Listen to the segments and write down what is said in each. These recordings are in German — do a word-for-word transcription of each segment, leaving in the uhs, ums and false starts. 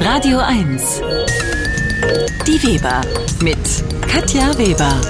Radio eins. Die Weber mit Katja Weber.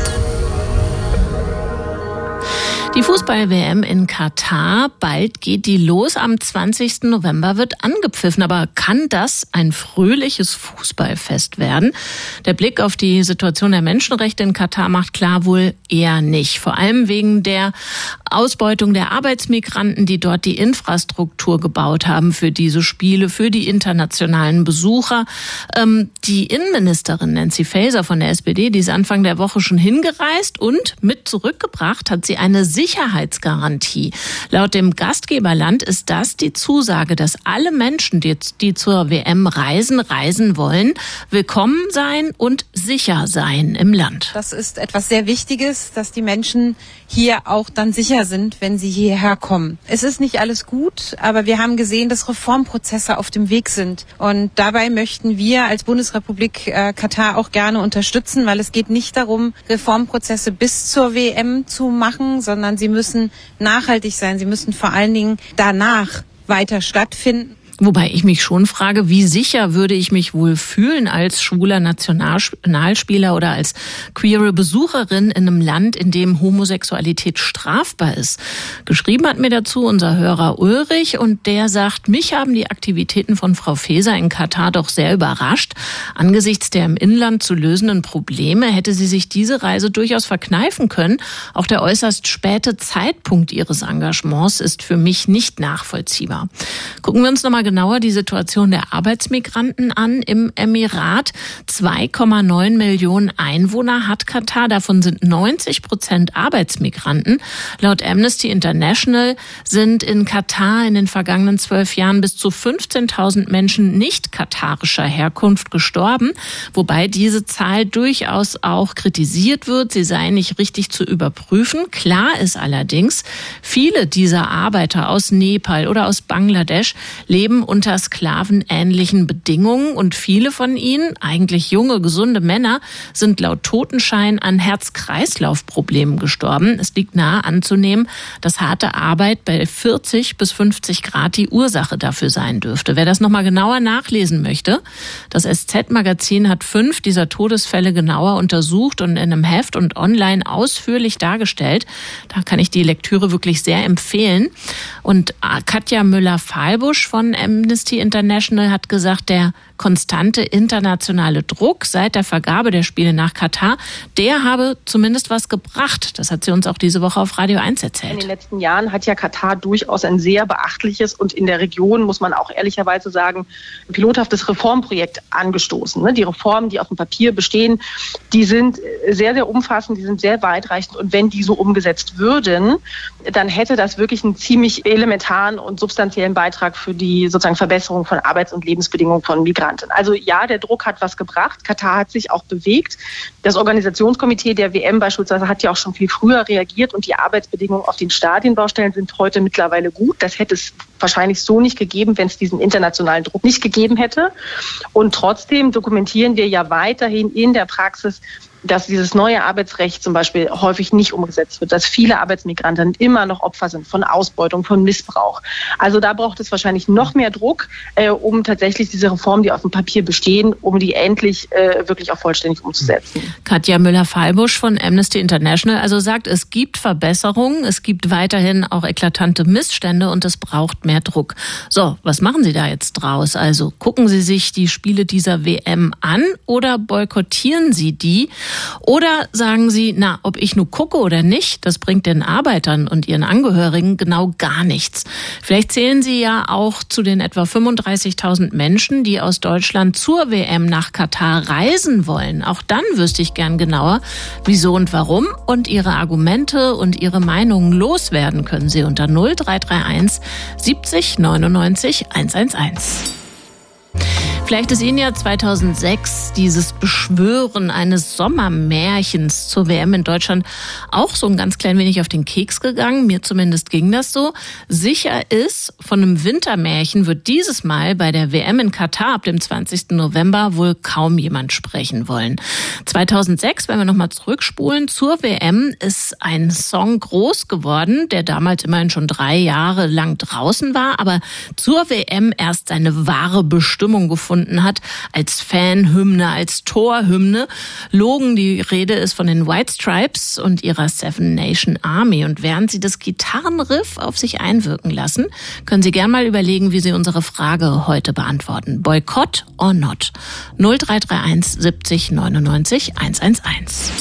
Die Fußball-W M in Katar, bald geht die los, am zwanzigsten November wird angepfiffen. Aber kann das ein fröhliches Fußballfest werden? Der Blick auf die Situation der Menschenrechte in Katar macht klar, wohl eher nicht. Vor allem wegen der Ausbeutung der Arbeitsmigranten, die dort die Infrastruktur gebaut haben für diese Spiele, für die internationalen Besucher. Ähm, die Innenministerin Nancy Faeser von der S P D, die ist Anfang der Woche schon hingereist und mit zurückgebracht hat sie eine Sicherheitsgarantie. Laut dem Gastgeberland ist das die Zusage, dass alle Menschen, die, die zur W M reisen, reisen wollen, willkommen sein und sicher sein im Land. Das ist etwas sehr Wichtiges, dass die Menschen hier auch dann sicher sind, wenn sie hierher kommen. Es ist nicht alles gut, aber wir haben gesehen, dass Reformprozesse auf dem Weg sind. Und dabei möchten wir als Bundesrepublik äh, Katar auch gerne unterstützen, weil es geht nicht darum, Reformprozesse bis zur W M zu machen, sondern sie müssen nachhaltig sein. Sie müssen vor allen Dingen danach weiter stattfinden. Wobei ich mich schon frage, wie sicher würde ich mich wohl fühlen als schwuler Nationalspieler oder als queere Besucherin in einem Land, in dem Homosexualität strafbar ist. Geschrieben hat mir dazu unser Hörer Ulrich und der sagt, mich haben die Aktivitäten von Frau Faeser in Katar doch sehr überrascht. Angesichts der im Inland zu lösenden Probleme hätte sie sich diese Reise durchaus verkneifen können. Auch der äußerst späte Zeitpunkt ihres Engagements ist für mich nicht nachvollziehbar. Gucken wir uns nochmal genauer die Situation der Arbeitsmigranten an im Emirat. zwei Komma neun Millionen Einwohner hat Katar, davon sind neunzig Prozent Arbeitsmigranten. Laut Amnesty International sind in Katar in den vergangenen zwölf Jahren bis zu fünfzehntausend Menschen nicht katarischer Herkunft gestorben, wobei diese Zahl durchaus auch kritisiert wird, sie sei nicht richtig zu überprüfen. Klar ist allerdings, viele dieser Arbeiter aus Nepal oder aus Bangladesch leben unter sklavenähnlichen Bedingungen und viele von ihnen, eigentlich junge, gesunde Männer, sind laut Totenschein an Herz-Kreislauf-Problemen gestorben. Es liegt nahe anzunehmen, dass harte Arbeit bei vierzig bis fünfzig Grad die Ursache dafür sein dürfte. Wer das nochmal genauer nachlesen möchte, das S Z-Magazin hat fünf dieser Todesfälle genauer untersucht und in einem Heft und online ausführlich dargestellt. Da kann ich die Lektüre wirklich sehr empfehlen. Und Katja Müller-Fahlbusch von Amnesty International hat gesagt, der konstante internationale Druck seit der Vergabe der Spiele nach Katar, der habe zumindest was gebracht. Das hat sie uns auch diese Woche auf Radio eins erzählt. In den letzten Jahren hat ja Katar durchaus ein sehr beachtliches und in der Region, muss man auch ehrlicherweise sagen, ein pilothaftes Reformprojekt angestoßen. Die Reformen, die auf dem Papier bestehen, die sind sehr, sehr umfassend, die sind sehr weitreichend und wenn die so umgesetzt würden, dann hätte das wirklich einen ziemlich elementaren und substanziellen Beitrag für die sozusagen Verbesserung von Arbeits- und Lebensbedingungen von Migranten. Also ja, der Druck hat was gebracht. Katar hat sich auch bewegt. Das Organisationskomitee der W M beispielsweise hat ja auch schon viel früher reagiert und die Arbeitsbedingungen auf den Stadienbaustellen sind heute mittlerweile gut. Das hätte es wahrscheinlich so nicht gegeben, wenn es diesen internationalen Druck nicht gegeben hätte. Und trotzdem dokumentieren wir ja weiterhin in der Praxis, dass dieses neue Arbeitsrecht zum Beispiel häufig nicht umgesetzt wird, dass viele Arbeitsmigranten immer noch Opfer sind von Ausbeutung, von Missbrauch. Also da braucht es wahrscheinlich noch mehr Druck, äh, um tatsächlich diese Reformen, die auf dem Papier bestehen, um die endlich äh, wirklich auch vollständig umzusetzen. Katja Müller-Fahlbusch von Amnesty International also sagt, es gibt Verbesserungen, es gibt weiterhin auch eklatante Missstände und es braucht mehr Druck. So, was machen Sie da jetzt draus? Also gucken Sie sich die Spiele dieser W M an oder boykottieren Sie die? Oder sagen Sie, na, ob ich nur gucke oder nicht, das bringt den Arbeitern und ihren Angehörigen genau gar nichts. Vielleicht zählen Sie ja auch zu den etwa fünfunddreißigtausend Menschen, die aus Deutschland zur W M nach Katar reisen wollen. Auch dann wüsste ich gern genauer, wieso und warum. Und Ihre Argumente und Ihre Meinungen loswerden können Sie unter null drei drei eins siebzig neunundneunzig hundertelf. Vielleicht ist Ihnen ja zweitausendsechs dieses Beschwören eines Sommermärchens zur W M in Deutschland auch so ein ganz klein wenig auf den Keks gegangen. Mir zumindest ging das so. Sicher ist, von einem Wintermärchen wird dieses Mal bei der W M in Katar ab dem zwanzigsten November wohl kaum jemand sprechen wollen. zweitausendsechs, wenn wir nochmal zurückspulen, zur W M ist ein Song groß geworden, der damals immerhin schon drei Jahre lang draußen war, aber zur W M erst seine wahre Bestimmung gefunden gefunden hat, als Fanhymne, als Torhymne. Logen, die Rede ist von den White Stripes und ihrer Seven Nation Army. Und während Sie das Gitarrenriff auf sich einwirken lassen, können Sie gern mal überlegen, wie Sie unsere Frage heute beantworten. Boykott or not? null drei drei eins siebzig neunundneunzig hunderteins.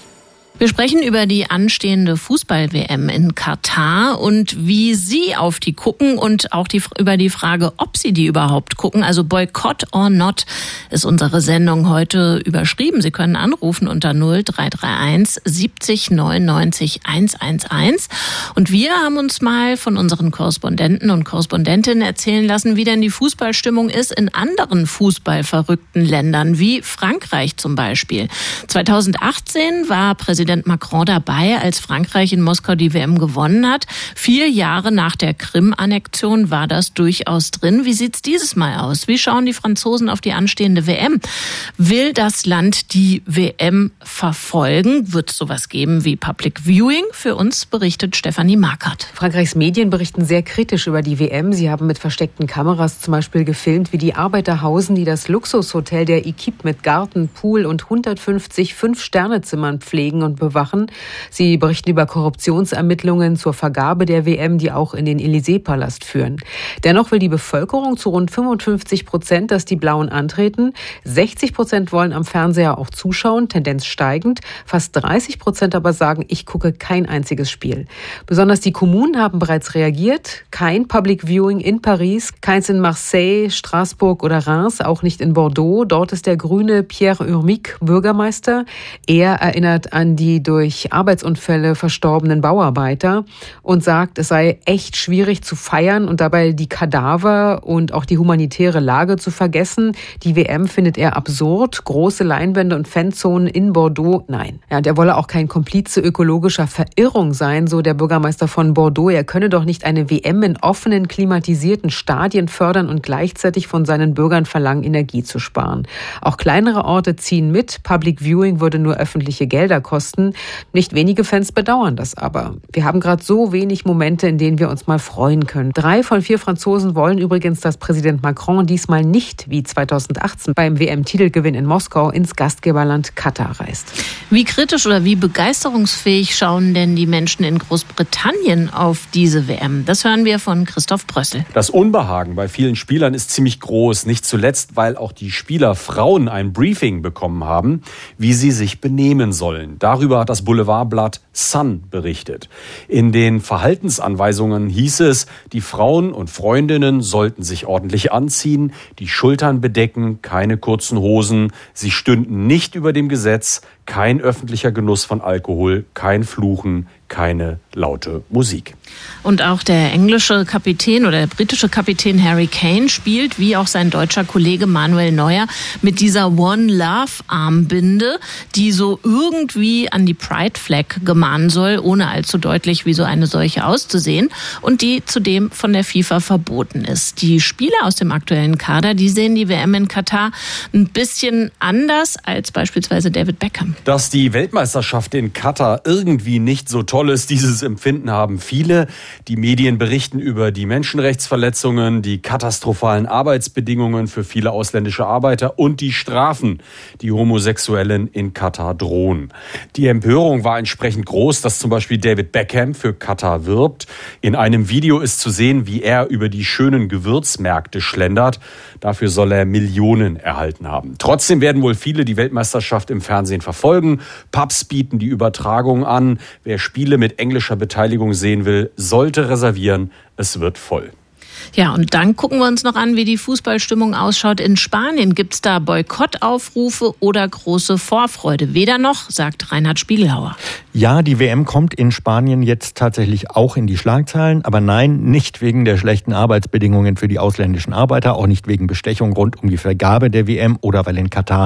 Wir sprechen über die anstehende Fußball-W M in Katar und wie Sie auf die gucken und auch die, über die Frage, ob Sie die überhaupt gucken. Also Boykott or not ist unsere Sendung heute überschrieben. Sie können anrufen unter null drei drei eins siebzig neunundneunzig hunderteins. Und wir haben uns mal von unseren Korrespondenten und Korrespondentinnen erzählen lassen, wie denn die Fußballstimmung ist in anderen fußballverrückten Ländern, wie Frankreich zum Beispiel. zweitausendachtzehn war Präsident Macron dabei, als Frankreich in Moskau die W M gewonnen hat. Vier Jahre nach der Krim-Annexion war das durchaus drin. Wie sieht's dieses Mal aus? Wie schauen die Franzosen auf die anstehende W M? Will das Land die W M verfolgen? Wird es sowas geben wie Public Viewing? Für uns berichtet Stefanie Markert. Frankreichs Medien berichten sehr kritisch über die W M. Sie haben mit versteckten Kameras zum Beispiel gefilmt, wie die Arbeiter hausen, die das Luxushotel der Equipe mit Garten, Pool und hundertfünfzig Fünf-Sterne-Zimmern pflegen und bewachen. Sie berichten über Korruptionsermittlungen zur Vergabe der W M, die auch in den Élysée-Palast führen. Dennoch will die Bevölkerung zu rund fünfundfünfzig Prozent, dass die Blauen antreten. sechzig Prozent wollen am Fernseher auch zuschauen, Tendenz steigend. Fast dreißig Prozent aber sagen, ich gucke kein einziges Spiel. Besonders die Kommunen haben bereits reagiert. Kein Public Viewing in Paris, keins in Marseille, Straßburg oder Reims, auch nicht in Bordeaux. Dort ist der grüne Pierre Urmic Bürgermeister. Er erinnert an die durch Arbeitsunfälle verstorbenen Bauarbeiter und sagt, es sei echt schwierig zu feiern und dabei die Kadaver und auch die humanitäre Lage zu vergessen. Die W M findet er absurd. Große Leinwände und Fanzonen in Bordeaux, nein. Ja, und er wolle auch kein Komplize ökologischer Verirrung sein, so der Bürgermeister von Bordeaux. Er könne doch nicht eine W M in offenen, klimatisierten Stadien fördern und gleichzeitig von seinen Bürgern verlangen, Energie zu sparen. Auch kleinere Orte ziehen mit. Public Viewing würde nur öffentliche Gelder kosten. Nicht wenige Fans bedauern das aber. Wir haben gerade so wenig Momente, in denen wir uns mal freuen können. Drei von vier Franzosen wollen übrigens, dass Präsident Macron diesmal nicht wie zweitausendachtzehn beim W M-Titelgewinn in Moskau ins Gastgeberland Katar reist. Wie kritisch oder wie begeisterungsfähig schauen denn die Menschen in Großbritannien auf diese W M? Das hören wir von Christoph Brössel. Das Unbehagen bei vielen Spielern ist ziemlich groß. Nicht zuletzt, weil auch die Spielerfrauen ein Briefing bekommen haben, wie sie sich benehmen sollen. Darüber hat das Boulevardblatt Sun berichtet. In den Verhaltensanweisungen hieß es, die Frauen und Freundinnen sollten sich ordentlich anziehen, die Schultern bedecken, keine kurzen Hosen, sie stünden nicht über dem Gesetz, kein öffentlicher Genuss von Alkohol, kein Fluchen, keine laute Musik. Und auch der englische Kapitän oder der britische Kapitän Harry Kane spielt, wie auch sein deutscher Kollege Manuel Neuer, mit dieser One Love Armbinde, die so irgendwie an die Pride Flag gemahnen soll, ohne allzu deutlich wie so eine solche auszusehen und die zudem von der FIFA verboten ist. Die Spieler aus dem aktuellen Kader, die sehen die W M in Katar ein bisschen anders als beispielsweise David Beckham. Dass die Weltmeisterschaft in Katar irgendwie nicht so toll ist, dieses Empfinden haben viele. Die Medien berichten über die Menschenrechtsverletzungen, die katastrophalen Arbeitsbedingungen für viele ausländische Arbeiter und die Strafen, die Homosexuellen in Katar drohen. Die Empörung war entsprechend groß, dass zum Beispiel David Beckham für Katar wirbt. In einem Video ist zu sehen, wie er über die schönen Gewürzmärkte schlendert. Dafür soll er Millionen erhalten haben. Trotzdem werden wohl viele die Weltmeisterschaft im Fernsehen verfolgen. Pubs bieten die Übertragung an. Wer Spiele mit englischer Beteiligung sehen will, sollte reservieren. Es wird voll. Ja, und dann gucken wir uns noch an, wie die Fußballstimmung ausschaut in Spanien. Gibt es da Boykottaufrufe oder große Vorfreude? Weder noch, sagt Reinhard Spiegelhauer. Ja, die W M kommt in Spanien jetzt tatsächlich auch in die Schlagzeilen. Aber nein, nicht wegen der schlechten Arbeitsbedingungen für die ausländischen Arbeiter, auch nicht wegen Bestechung rund um die Vergabe der W M oder weil in Katar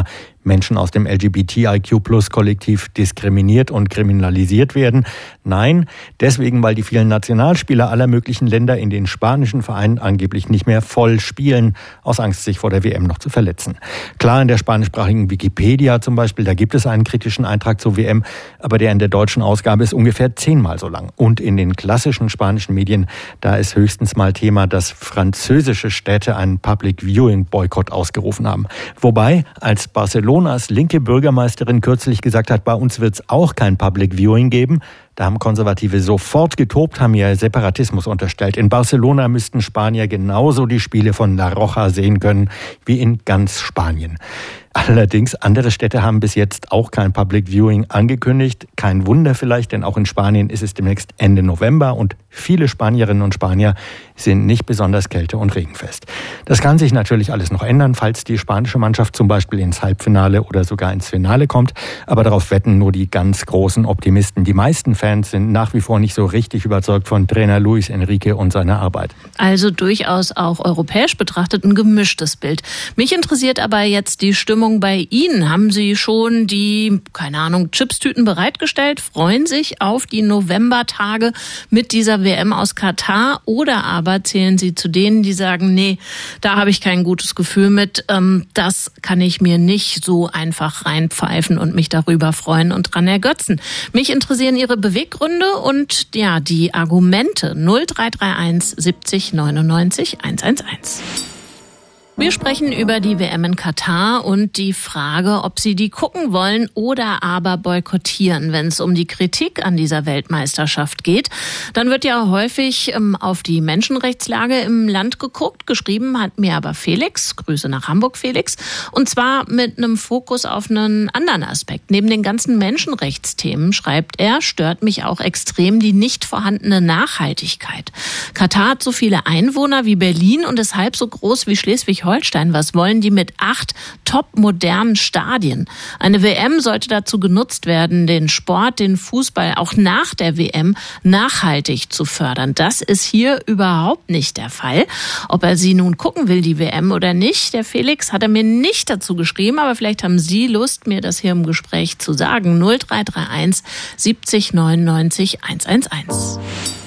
Menschen aus dem L G B T I Q Plus Kollektiv diskriminiert und kriminalisiert werden. Nein, deswegen, weil die vielen Nationalspieler aller möglichen Länder in den spanischen Vereinen angeblich nicht mehr voll spielen, aus Angst, sich vor der W M noch zu verletzen. Klar, in der spanischsprachigen Wikipedia zum Beispiel, da gibt es einen kritischen Eintrag zur W M, aber der in der deutschen Ausgabe ist ungefähr zehnmal so lang. Und in den klassischen spanischen Medien, da ist höchstens mal Thema, dass französische Städte einen Public Viewing Boykott ausgerufen haben. Wobei, als Barcelonas linke Bürgermeisterin kürzlich gesagt hat, bei uns wird es auch kein Public Viewing geben, da haben Konservative sofort getobt, haben ihr Separatismus unterstellt. In Barcelona müssten Spanier genauso die Spiele von La Roja sehen können wie in ganz Spanien. Allerdings, andere Städte haben bis jetzt auch kein Public Viewing angekündigt. Kein Wunder vielleicht, denn auch in Spanien ist es demnächst Ende November und viele Spanierinnen und Spanier sind nicht besonders kälte- und regenfest. Das kann sich natürlich alles noch ändern, falls die spanische Mannschaft zum Beispiel ins Halbfinale oder sogar ins Finale kommt. Aber darauf wetten nur die ganz großen Optimisten. Die meisten Fans sind nach wie vor nicht so richtig überzeugt von Trainer Luis Enrique und seiner Arbeit. Also durchaus auch europäisch betrachtet ein gemischtes Bild. Mich interessiert aber jetzt die Stimmung bei Ihnen. Haben Sie schon die, keine Ahnung, Chipstüten bereitgestellt? Freuen sich auf die Novembertage mit dieser W M aus Katar? Oder aber zählen Sie zu denen, die sagen, nee, da habe ich kein gutes Gefühl mit. Ähm, das kann ich mir nicht so einfach reinpfeifen und mich darüber freuen und dran ergötzen. Mich interessieren Ihre Beweggründe und ja, die Argumente. null drei drei eins siebzig neunundneunzig hundertelf. Wir sprechen über die W M in Katar und die Frage, ob Sie die gucken wollen oder aber boykottieren. Wenn es um die Kritik an dieser Weltmeisterschaft geht, dann wird ja häufig ähm, auf die Menschenrechtslage im Land geguckt. Geschrieben hat mir aber Felix, Grüße nach Hamburg, Felix, und zwar mit einem Fokus auf einen anderen Aspekt. Neben den ganzen Menschenrechtsthemen, schreibt er, stört mich auch extrem die nicht vorhandene Nachhaltigkeit. Katar hat so viele Einwohner wie Berlin und ist halb so groß wie Schleswig-Holstein. Holstein. Was wollen die mit acht top-modernen Stadien? Eine W M sollte dazu genutzt werden, den Sport, den Fußball auch nach der W M nachhaltig zu fördern. Das ist hier überhaupt nicht der Fall. Ob er sie nun gucken will, die W M oder nicht, der Felix hat er mir nicht dazu geschrieben, aber vielleicht haben Sie Lust, mir das hier im Gespräch zu sagen. null drei drei eins siebzig neunundneunzig hundertelf.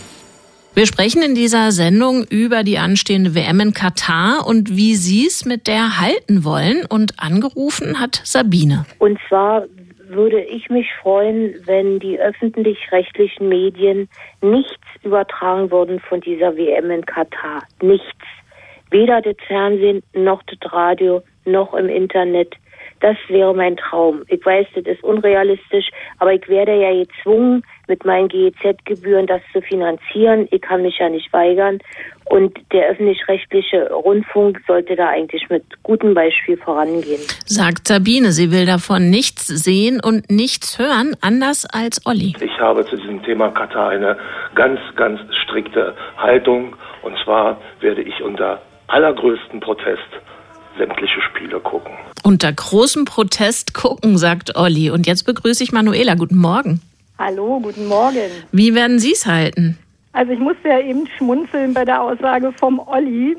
Wir sprechen in dieser Sendung über die anstehende W M in Katar und wie Sie es mit der halten wollen. Und angerufen hat Sabine. Und zwar würde ich mich freuen, wenn die öffentlich-rechtlichen Medien nichts übertragen würden von dieser W M in Katar. Nichts. Weder das Fernsehen, noch das Radio, noch im Internet. Das wäre mein Traum. Ich weiß, das ist unrealistisch, aber ich werde ja gezwungen, mit meinen G E Z-Gebühren das zu finanzieren. Ich kann mich ja nicht weigern. Und der öffentlich-rechtliche Rundfunk sollte da eigentlich mit gutem Beispiel vorangehen. Sagt Sabine, sie will davon nichts sehen und nichts hören, anders als Olli. Ich habe zu diesem Thema Katar eine ganz, ganz strikte Haltung. Und zwar werde ich unter allergrößten Protest sämtliche Spiele gucken. Unter großem Protest gucken, sagt Olli. Und jetzt begrüße ich Manuela. Guten Morgen. Hallo, guten Morgen. Wie werden Sie es halten? Also ich musste ja eben schmunzeln bei der Aussage vom Olli,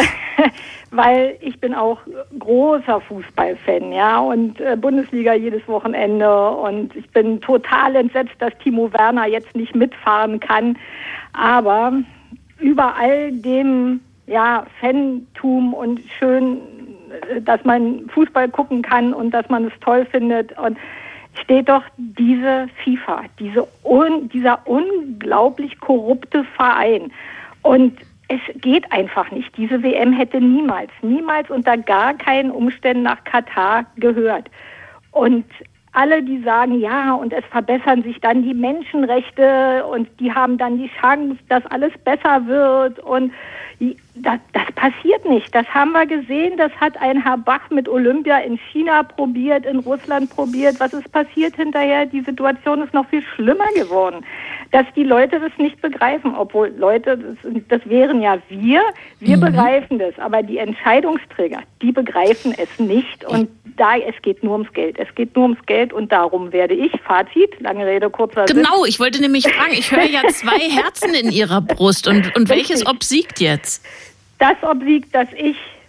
weil ich bin auch großer Fußballfan, ja, und äh, Bundesliga jedes Wochenende, und ich bin total entsetzt, dass Timo Werner jetzt nicht mitfahren kann. Aber über all dem, ja, Fantum und schön, dass man Fußball gucken kann und dass man es toll findet, und steht doch diese FIFA, diese un, dieser unglaublich korrupte Verein. Und es geht einfach nicht. Diese W M hätte niemals, niemals unter gar keinen Umständen nach Katar gehört. Und alle, die sagen, ja, und es verbessern sich dann die Menschenrechte und die haben dann die Chance, dass alles besser wird, und das, das passiert nicht. Das haben wir gesehen. Das hat ein Herr Bach mit Olympia in China probiert, in Russland probiert. Was ist passiert hinterher? Die Situation ist noch viel schlimmer geworden. Dass die Leute das nicht begreifen, obwohl Leute, das, das wären ja wir, wir mhm. begreifen das, aber die Entscheidungsträger, die begreifen es nicht, und da, es geht nur ums Geld. Es geht nur ums Geld, und darum werde ich, Fazit, lange Rede, kurzer Sinn. Genau, ich wollte nämlich fragen, ich höre ja zwei Herzen in Ihrer Brust, und, und welches obsiegt jetzt? Das obsiegt, dass ich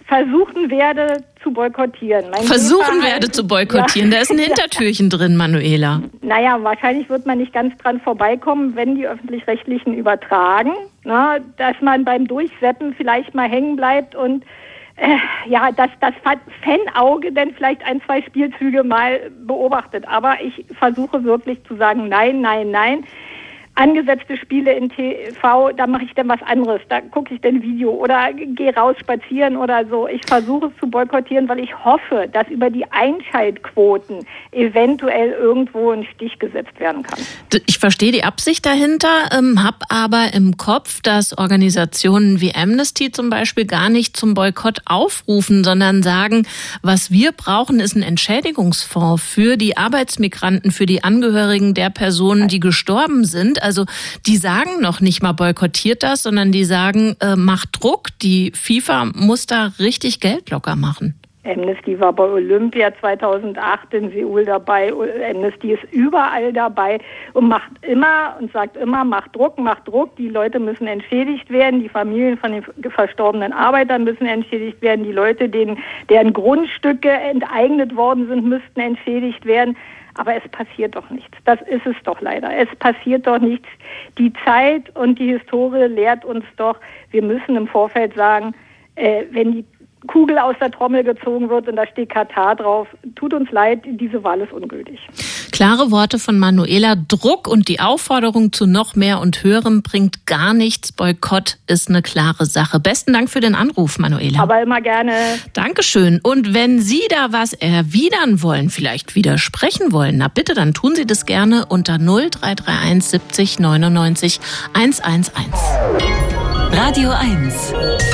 versuchen werde zu boykottieren. Mein versuchen werde zu boykottieren, ja. Da ist ein Hintertürchen drin, Manuela. Naja, wahrscheinlich wird man nicht ganz dran vorbeikommen, wenn die Öffentlich-Rechtlichen übertragen, na, dass man beim Durchseppen vielleicht mal hängen bleibt und äh, ja, dass das Fanauge dann vielleicht ein, zwei Spielzüge mal beobachtet. Aber ich versuche wirklich zu sagen, nein, nein, nein. Angesetzte Spiele in T V, da mache ich dann was anderes. Da gucke ich dann Video oder gehe raus spazieren oder so. Ich versuche es zu boykottieren, weil ich hoffe, dass über die Einschaltquoten eventuell irgendwo ein Stich gesetzt werden kann. Ich verstehe die Absicht dahinter, ähm, habe aber im Kopf, dass Organisationen wie Amnesty zum Beispiel gar nicht zum Boykott aufrufen, sondern sagen, was wir brauchen, ist ein Entschädigungsfonds für die Arbeitsmigranten, für die Angehörigen der Personen, die gestorben sind. Also die sagen noch nicht mal boykottiert das, sondern die sagen, äh, macht Druck. Die FIFA muss da richtig Geld locker machen. Amnesty war bei Olympia zweitausendacht in Seoul dabei. Amnesty ist überall dabei und macht immer und sagt immer, macht Druck, macht Druck. Die Leute müssen entschädigt werden. Die Familien von den verstorbenen Arbeitern müssen entschädigt werden. Die Leute, denen, deren Grundstücke enteignet worden sind, müssten entschädigt werden. Aber es passiert doch nichts. Das ist es doch leider. Es passiert doch nichts. Die Zeit und die Historie lehrt uns doch, wir müssen im Vorfeld sagen, äh, wenn die Kugel aus der Trommel gezogen wird und da steht Katar drauf, tut uns leid, diese Wahl ist ungültig. Klare Worte von Manuela. Druck und die Aufforderung zu noch mehr und Höherem bringt gar nichts. Boykott ist eine klare Sache. Besten Dank für den Anruf, Manuela. Aber immer gerne. Dankeschön. Und wenn Sie da was erwidern wollen, vielleicht widersprechen wollen, na bitte, dann tun Sie das gerne unter null drei drei eins siebzig neunundneunzig hundertzehn. Radio eins.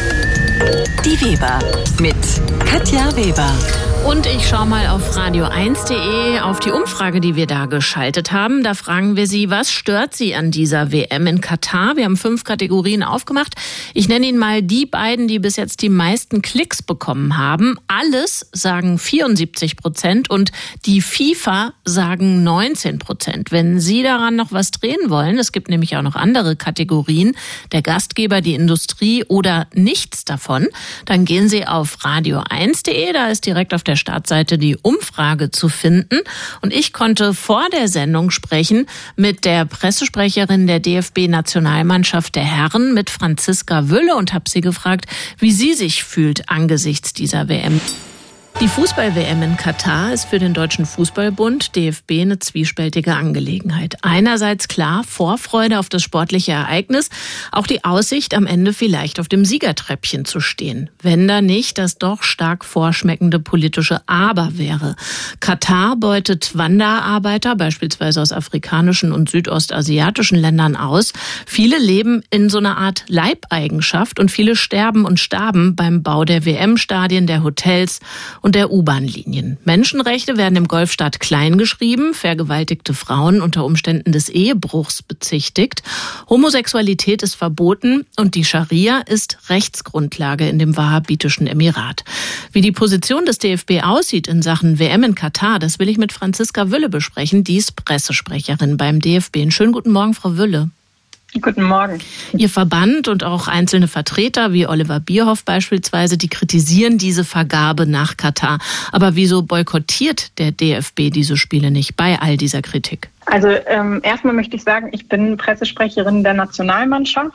Die Weber mit Katja Weber. Und ich schaue mal auf radio eins punkt de auf die Umfrage, die wir da geschaltet haben. Da fragen wir Sie, was stört Sie an dieser W M in Katar? Wir haben fünf Kategorien aufgemacht. Ich nenne Ihnen mal die beiden, die bis jetzt die meisten Klicks bekommen haben. Alles sagen vierundsiebzig Prozent und die FIFA sagen neunzehn Prozent. Wenn Sie daran noch was drehen wollen, es gibt nämlich auch noch andere Kategorien, der Gastgeber, die Industrie oder nichts davon, dann gehen Sie auf radio eins punkt de, da ist direkt auf der Startseite die Umfrage zu finden. Und ich konnte vor der Sendung sprechen mit der Pressesprecherin der D F B-Nationalmannschaft der Herren, mit Franziska Wülle, und habe sie gefragt, wie sie sich fühlt angesichts dieser W M. Die Fußball-W M in Katar ist für den Deutschen Fußballbund, D F B, eine zwiespältige Angelegenheit. Einerseits klar, Vorfreude auf das sportliche Ereignis, auch die Aussicht, am Ende vielleicht auf dem Siegertreppchen zu stehen. Wenn da nicht das doch stark vorschmeckende politische Aber wäre. Katar beutet Wanderarbeiter, beispielsweise aus afrikanischen und südostasiatischen Ländern, aus. Viele leben in so einer Art Leibeigenschaft und viele sterben und starben beim Bau der W M-Stadien, der Hotels und der U-Bahn-Linien. Menschenrechte werden im Golfstaat kleingeschrieben, vergewaltigte Frauen unter Umständen des Ehebruchs bezichtigt, Homosexualität ist verboten und die Scharia ist Rechtsgrundlage in dem wahhabitischen Emirat. Wie die Position des D F B aussieht in Sachen W M in Katar, das will ich mit Franziska Wülle besprechen, die ist Pressesprecherin beim D F B. Einen schönen guten Morgen, Frau Wülle. Guten Morgen. Ihr Verband und auch einzelne Vertreter wie Oliver Bierhoff beispielsweise, die kritisieren diese Vergabe nach Katar. Aber wieso boykottiert der D F B diese Spiele nicht bei all dieser Kritik? Also ähm, erstmal möchte ich sagen, ich bin Pressesprecherin der Nationalmannschaft.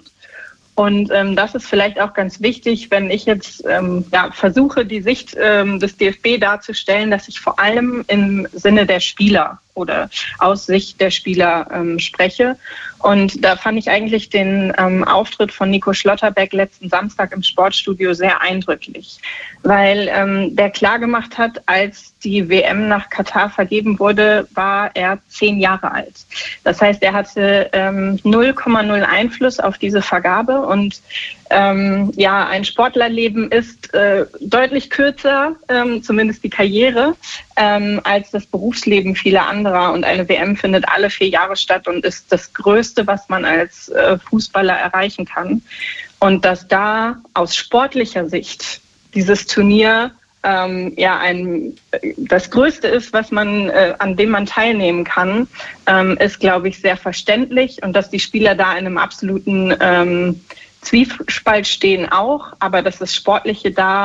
Und ähm, das ist vielleicht auch ganz wichtig, wenn ich jetzt ähm, ja, versuche, die Sicht ähm, des D F B darzustellen, dass ich vor allem im Sinne der Spieler oder aus Sicht der Spieler ähm, spreche. Und da fand ich eigentlich den ähm, Auftritt von Nico Schlotterbeck letzten Samstag im Sportstudio sehr eindrücklich, weil ähm, der klargemacht hat, als die W M nach Katar vergeben wurde, war er zehn Jahre alt. Das heißt, er hatte ähm, null Komma null Einfluss auf diese Vergabe und ähm, ja, ein Sportlerleben ist äh, deutlich kürzer, ähm, zumindest die Karriere, ähm, als das Berufsleben vieler anderer. Und eine W M findet alle vier Jahre statt und ist das Größte, was man als äh, Fußballer erreichen kann. Und dass da aus sportlicher Sicht dieses Turnier ähm, ja ein das Größte ist, was man äh, an dem man teilnehmen kann, ähm, ist, glaube ich, sehr verständlich. Und dass die Spieler da in einem absoluten ähm, Zwiespalt stehen auch, aber dass das Sportliche da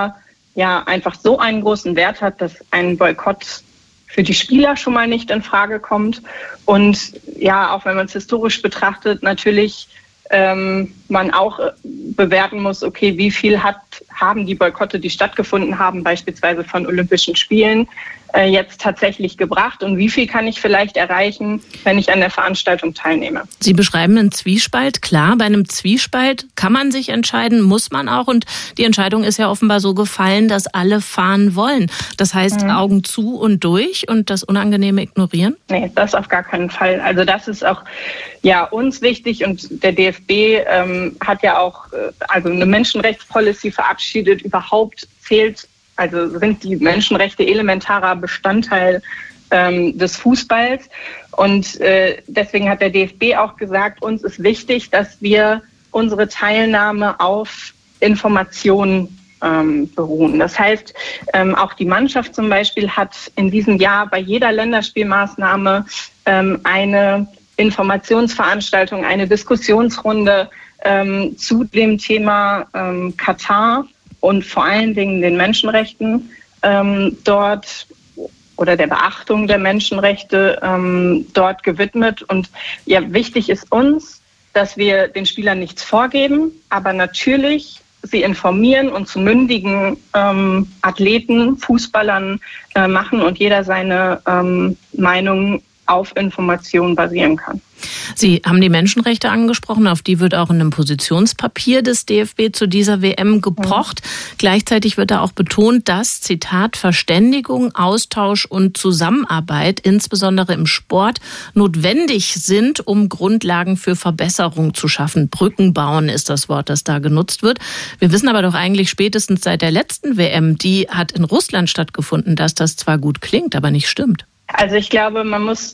ja einfach so einen großen Wert hat, dass ein Boykott für die Spieler schon mal nicht in Frage kommt. Und ja, auch wenn man es historisch betrachtet, natürlich ähm, man auch bewerten muss, okay, wie viel hat, haben die Boykotte, die stattgefunden haben, beispielsweise von Olympischen Spielen, äh, jetzt tatsächlich gebracht und wie viel kann ich vielleicht erreichen, wenn ich an der Veranstaltung teilnehme. Sie beschreiben einen Zwiespalt. Klar, bei einem Zwiespalt kann man sich entscheiden, muss man auch. Und die Entscheidung ist ja offenbar so gefallen, dass alle fahren wollen. Das heißt, mhm. Augen zu und durch und das Unangenehme ignorieren? Nee, das auf gar keinen Fall. Also das ist auch ja uns wichtig und der D F B ähm, hat ja auch äh, also eine Menschenrechtspolicy verabschiedet. Überhaupt zählt Also sind die Menschenrechte elementarer Bestandteil ähm, des Fußballs. Und äh, deswegen hat der D F B auch gesagt, uns ist wichtig, dass wir unsere Teilnahme auf Informationen ähm, beruhen. Das heißt, ähm, auch die Mannschaft zum Beispiel hat in diesem Jahr bei jeder Länderspielmaßnahme ähm, eine Informationsveranstaltung, eine Diskussionsrunde ähm, zu dem Thema ähm, Katar und vor allen Dingen den Menschenrechten ähm, dort oder der Beachtung der Menschenrechte ähm, dort gewidmet. Und ja, wichtig ist uns, dass wir den Spielern nichts vorgeben, aber natürlich sie informieren und zu mündigen ähm, Athleten, Fußballern äh, machen und jeder seine ähm, Meinung auf Informationen basieren kann. Sie haben die Menschenrechte angesprochen, auf die wird auch in einem Positionspapier des D F B zu dieser W M gepocht. Mhm. Gleichzeitig wird da auch betont, dass, Zitat, Verständigung, Austausch und Zusammenarbeit, insbesondere im Sport, notwendig sind, um Grundlagen für Verbesserung zu schaffen. Brücken bauen ist das Wort, das da genutzt wird. Wir wissen aber doch eigentlich spätestens seit der letzten W M, die hat in Russland stattgefunden, dass das zwar gut klingt, aber nicht stimmt. Also ich glaube, man muss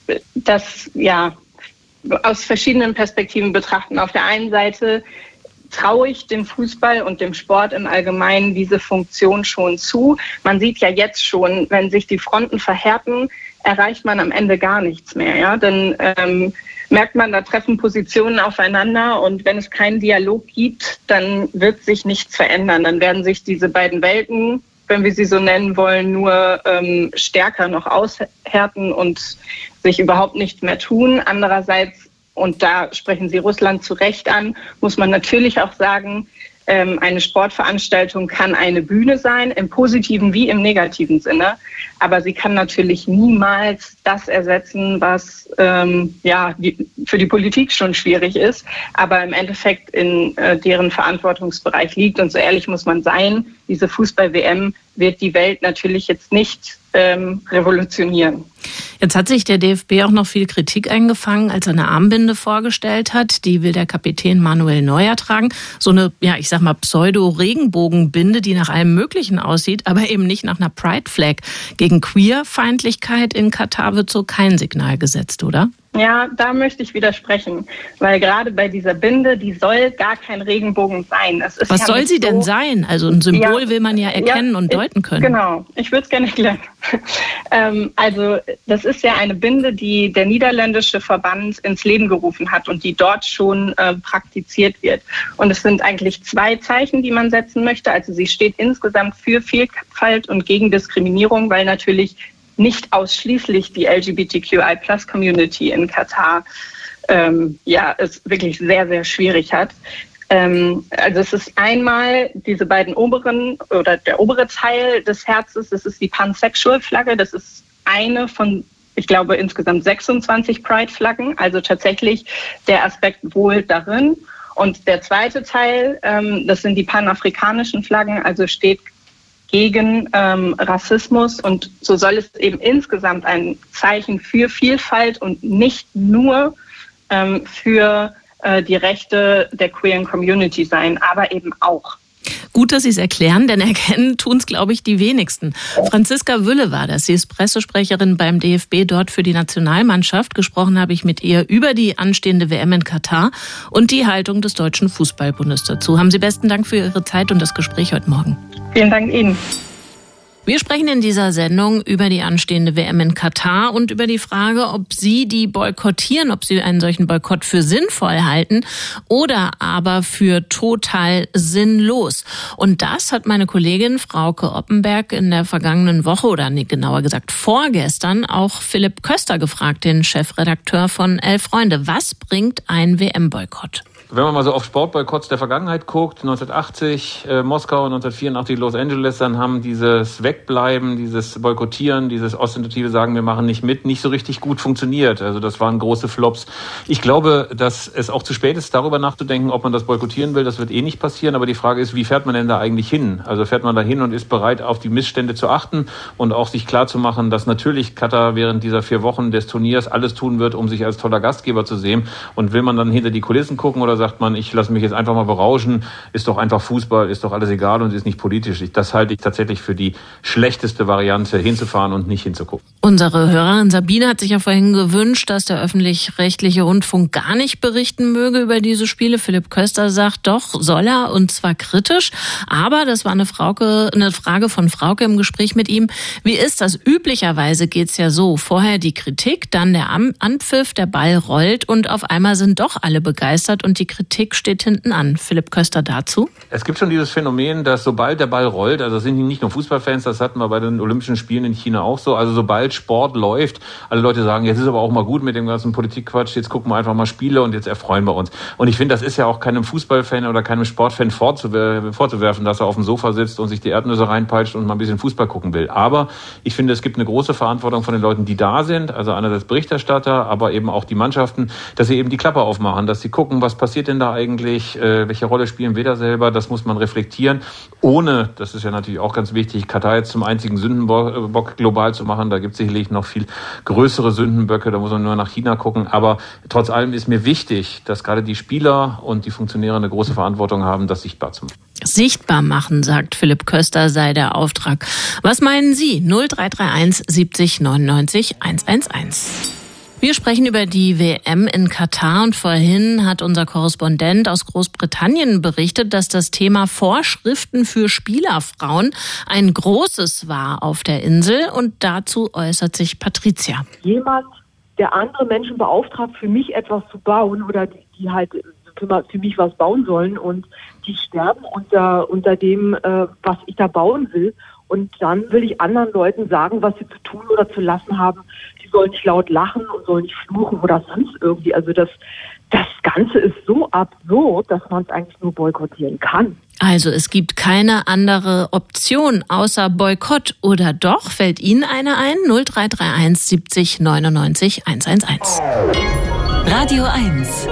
das ja aus verschiedenen Perspektiven betrachten. Auf der einen Seite traue ich dem Fußball und dem Sport im Allgemeinen diese Funktion schon zu. Man sieht ja jetzt schon, wenn sich die Fronten verhärten, erreicht man am Ende gar nichts mehr. Ja? Dann ähm, merkt man, da treffen Positionen aufeinander und wenn es keinen Dialog gibt, dann wird sich nichts verändern. Dann werden sich diese beiden Welten, wenn wir sie so nennen wollen, nur ähm, stärker noch aushärten und sich überhaupt nichts mehr tun. Andererseits, und da sprechen Sie Russland zu Recht an, muss man natürlich auch sagen, ähm, eine Sportveranstaltung kann eine Bühne sein, im positiven wie im negativen Sinne. Aber sie kann natürlich niemals das ersetzen, was ähm, ja die, für die Politik schon schwierig ist, aber im Endeffekt in äh, deren Verantwortungsbereich liegt. Und so ehrlich muss man sein, diese Fußball-W M wird die Welt natürlich jetzt nicht ähm, revolutionieren. Jetzt hat sich der D F B auch noch viel Kritik eingefangen, als er eine Armbinde vorgestellt hat. Die will der Kapitän Manuel Neuer tragen. So eine, ja, ich sag mal, Pseudo-Regenbogenbinde, die nach allem Möglichen aussieht, aber eben nicht nach einer Pride-Flag. Gegen Queer-Feindlichkeit in Katar wird so kein Signal gesetzt, oder? Ja, da möchte ich widersprechen, weil gerade bei dieser Binde, die soll gar kein Regenbogen sein. Es ist Was ja soll sie so, denn sein? Also ein Symbol ja, will man ja erkennen ja, und deuten können. Genau, ich würde es gerne erklären. ähm, also das ist ja eine Binde, die der niederländische Verband ins Leben gerufen hat und die dort schon äh, praktiziert wird. Und es sind eigentlich zwei Zeichen, die man setzen möchte. Also sie steht insgesamt für Vielfalt und gegen Diskriminierung, weil natürlich nicht ausschließlich die L G B T Q I Plus Community in Katar ähm, ja, es wirklich sehr, sehr schwierig hat. Ähm, also es ist einmal diese beiden oberen oder der obere Teil des Herzens, das ist die Pansexual-Flagge, das ist eine von, ich glaube, insgesamt sechsundzwanzig Pride-Flaggen, also tatsächlich der Aspekt wohl darin. Und der zweite Teil, ähm, das sind die panafrikanischen Flaggen, also steht gegen ähm, Rassismus und so soll es eben insgesamt ein Zeichen für Vielfalt und nicht nur ähm, für äh, die Rechte der queeren Community sein, aber eben auch. Gut, dass Sie es erklären, denn erkennen tun es, glaube ich, die wenigsten. Franziska Wülle war das. Sie ist Pressesprecherin beim D F B, dort für die Nationalmannschaft. Gesprochen habe ich mit ihr über die anstehende W M in Katar und die Haltung des Deutschen Fußballbundes dazu. Haben Sie besten Dank für Ihre Zeit und das Gespräch heute Morgen. Vielen Dank Ihnen. Wir sprechen in dieser Sendung über die anstehende W M in Katar und über die Frage, ob Sie die boykottieren, ob Sie einen solchen Boykott für sinnvoll halten oder aber für total sinnlos. Und das hat meine Kollegin Frauke Oppenberg in der vergangenen Woche oder nee, genauer gesagt vorgestern auch Philipp Köster gefragt, den Chefredakteur von Elf Freunde. Was bringt ein W M-Boykott? Wenn man mal so auf Sportboykotts der Vergangenheit guckt, neunzehnhundertachtzig äh, Moskau, neunzehnhundertvierundachtzig Los Angeles, dann haben dieses Wegbleiben, dieses Boykottieren, dieses ostentative Sagen, wir machen nicht mit, nicht so richtig gut funktioniert. Also das waren große Flops. Ich glaube, dass es auch zu spät ist, darüber nachzudenken, ob man das boykottieren will. Das wird eh nicht passieren. Aber die Frage ist, wie fährt man denn da eigentlich hin? Also fährt man da hin und ist bereit, auf die Missstände zu achten und auch sich klarzumachen, dass natürlich Katar während dieser vier Wochen des Turniers alles tun wird, um sich als toller Gastgeber zu sehen. Und will man dann hinter die Kulissen gucken oder sagt man, ich lasse mich jetzt einfach mal berauschen, ist doch einfach Fußball, ist doch alles egal und ist nicht politisch. Das halte ich tatsächlich für die schlechteste Variante, hinzufahren und nicht hinzugucken. Unsere Hörerin Sabine hat sich ja vorhin gewünscht, dass der öffentlich-rechtliche Rundfunk gar nicht berichten möge über diese Spiele. Philipp Köster sagt, doch, soll er, und zwar kritisch. Aber das war eine, Frauke, eine Frage von Frauke im Gespräch mit ihm. Wie ist das? Üblicherweise geht's ja so. Vorher die Kritik, dann der Anpfiff, der Ball rollt und auf einmal sind doch alle begeistert und die Kritik steht hinten an. Philipp Köster dazu. Es gibt schon dieses Phänomen, dass sobald der Ball rollt, also das sind nicht nur Fußballfans, das hatten wir bei den Olympischen Spielen in China auch so, also sobald Sport läuft, alle Leute sagen, jetzt ist aber auch mal gut mit dem ganzen Politikquatsch, jetzt gucken wir einfach mal Spiele und jetzt erfreuen wir uns. Und ich finde, das ist ja auch keinem Fußballfan oder keinem Sportfan vorzuwerfen, dass er auf dem Sofa sitzt und sich die Erdnüsse reinpeitscht und mal ein bisschen Fußball gucken will. Aber ich finde, es gibt eine große Verantwortung von den Leuten, die da sind, also einerseits Berichterstatter, aber eben auch die Mannschaften, dass sie eben die Klappe aufmachen, dass sie gucken, was passiert denn da eigentlich, äh, welche Rolle spielen wir da selber, das muss man reflektieren, ohne, das ist ja natürlich auch ganz wichtig, Katar jetzt zum einzigen Sündenbock global zu machen, da gibt es sicherlich noch viel größere Sündenböcke, da muss man nur nach China gucken, aber trotz allem ist mir wichtig, dass gerade die Spieler und die Funktionäre eine große Verantwortung haben, das sichtbar zu machen. Sichtbar machen, sagt Philipp Köster, sei der Auftrag. Was meinen Sie? null drei drei eins siebzig neunundneunzig hundertelf. Wir sprechen über die W M in Katar und vorhin hat unser Korrespondent aus Großbritannien berichtet, dass das Thema Vorschriften für Spielerfrauen ein großes war auf der Insel und dazu äußert sich Patricia. Jemand, der andere Menschen beauftragt, für mich etwas zu bauen oder die, die halt für, für mich was bauen sollen und die sterben unter, unter dem, äh, was ich da bauen will. Und dann will ich anderen Leuten sagen, was sie zu tun oder zu lassen haben. Die sollen nicht laut lachen und sollen nicht fluchen oder sonst irgendwie. Also das, das Ganze ist so absurd, dass man es eigentlich nur boykottieren kann. Also es gibt keine andere Option außer Boykott. Oder doch? Fällt Ihnen eine ein? null drei drei eins siebzig neunundneunzig hundertelf. Radio eins.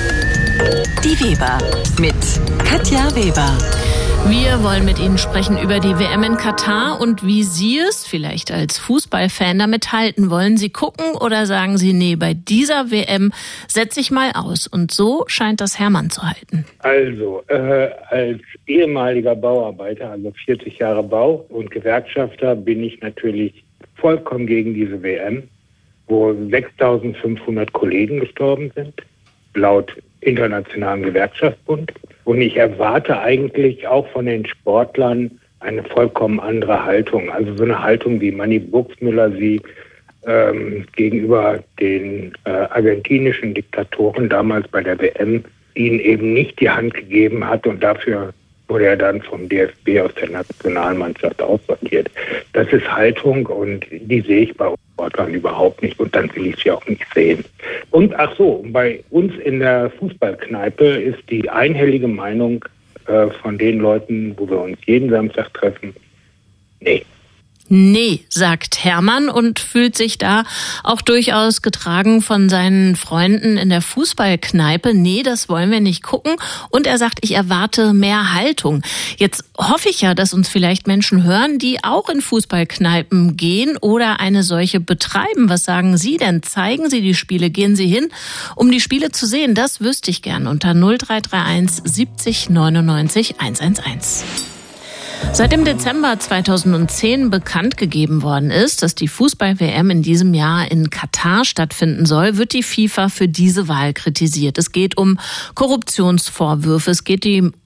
Die Weber mit Katja Weber. Wir wollen mit Ihnen sprechen über die W M in Katar und wie Sie es vielleicht als Fußballfan damit halten. Wollen Sie gucken oder sagen Sie, nee, bei dieser W M setze ich mal aus? Und so scheint das Hermann zu halten. Also, äh, als ehemaliger Bauarbeiter, also vierzig Jahre Bau und Gewerkschafter, bin ich natürlich vollkommen gegen diese W M, wo sechstausendfünfhundert Kollegen gestorben sind, laut Internationalen Gewerkschaftsbund. Und ich erwarte eigentlich auch von den Sportlern eine vollkommen andere Haltung. Also so eine Haltung, wie Manni Burgsmüller sie ähm, gegenüber den äh, argentinischen Diktatoren damals bei der W M ihnen eben nicht die Hand gegeben hat und dafür wurde er dann vom D F B aus der Nationalmannschaft aussortiert. Das ist Haltung und die sehe ich bei uns Sportlern überhaupt nicht und dann will ich sie auch nicht sehen. Und ach so, bei uns in der Fußballkneipe ist die einhellige Meinung äh, von den Leuten, wo wir uns jeden Samstag treffen, nee. Nee, sagt Hermann und fühlt sich da auch durchaus getragen von seinen Freunden in der Fußballkneipe. Nee, das wollen wir nicht gucken. Und er sagt, ich erwarte mehr Haltung. Jetzt hoffe ich ja, dass uns vielleicht Menschen hören, die auch in Fußballkneipen gehen oder eine solche betreiben. Was sagen Sie denn? Zeigen Sie die Spiele? Gehen Sie hin, um die Spiele zu sehen? Das wüsste ich gern unter null drei drei eins siebzig neunundneunzig hundertelf. Seit dem Dezember zweitausendzehn bekannt gegeben worden ist, dass die Fußball-W M in diesem Jahr in Katar stattfinden soll, wird die FIFA für diese Wahl kritisiert. Es geht um Korruptionsvorwürfe, es geht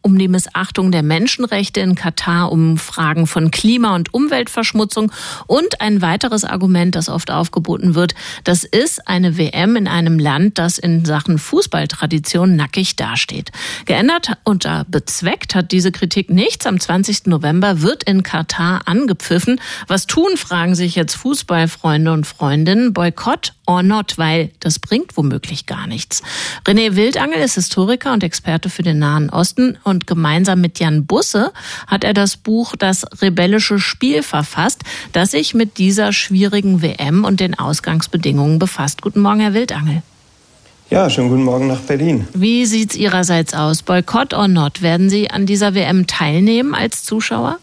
um die Missachtung der Menschenrechte in Katar, um Fragen von Klima- und Umweltverschmutzung. Und ein weiteres Argument, das oft aufgeboten wird, das ist eine W M in einem Land, das in Sachen Fußballtradition nackig dasteht. Geändert und bezweckt hat diese Kritik nichts. Am zwanzigsten November wird in Katar angepfiffen. Was tun, fragen sich jetzt Fußballfreunde und Freundinnen. Boykott or not, weil das bringt womöglich gar nichts. René Wildangel ist Historiker und Experte für den Nahen Osten und gemeinsam mit Jan Busse hat er das Buch Das rebellische Spiel verfasst, das sich mit dieser schwierigen W M und den Ausgangsbedingungen befasst. Guten Morgen, Herr Wildangel. Ja, schönen guten Morgen nach Berlin. Wie sieht's Ihrerseits aus? Boykott or not? Werden Sie an dieser W M teilnehmen als Zuschauer?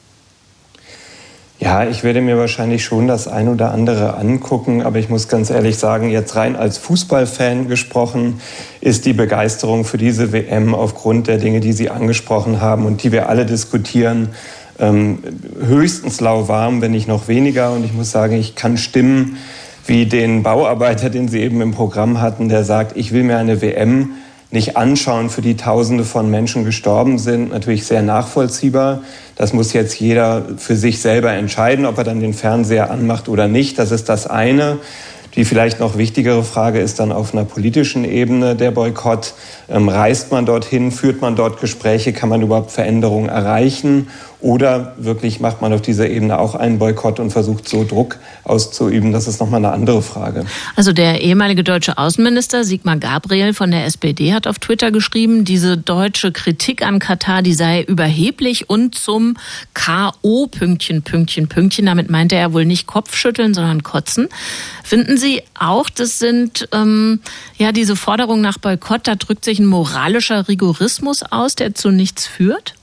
Ja, ich werde mir wahrscheinlich schon das ein oder andere angucken, aber ich muss ganz ehrlich sagen, jetzt rein als Fußballfan gesprochen, ist die Begeisterung für diese W M aufgrund der Dinge, die Sie angesprochen haben und die wir alle diskutieren, ähm, höchstens lauwarm, wenn nicht noch weniger. Und ich muss sagen, ich kann Stimmen wie den Bauarbeiter, den Sie eben im Programm hatten, der sagt, ich will mir eine W M nicht anschauen, für die Tausende von Menschen gestorben sind, natürlich sehr nachvollziehbar. Das muss jetzt jeder für sich selber entscheiden, ob er dann den Fernseher anmacht oder nicht. Das ist das eine. Die vielleicht noch wichtigere Frage ist dann auf einer politischen Ebene der Boykott. Ähm, reist man dorthin, führt man dort Gespräche, kann man überhaupt Veränderungen erreichen? Oder wirklich macht man auf dieser Ebene auch einen Boykott und versucht so Druck auszuüben? Das ist nochmal eine andere Frage. Also der ehemalige deutsche Außenminister Sigmar Gabriel von der S P D hat auf Twitter geschrieben, diese deutsche Kritik an Katar, die sei überheblich und zum K O Pünktchen, Pünktchen, Pünktchen. Damit meinte er wohl nicht Kopfschütteln, sondern Kotzen. Finden Sie auch, das sind ähm, ja diese Forderung nach Boykott, da drückt sich ein moralischer Rigorismus aus, der zu nichts führt?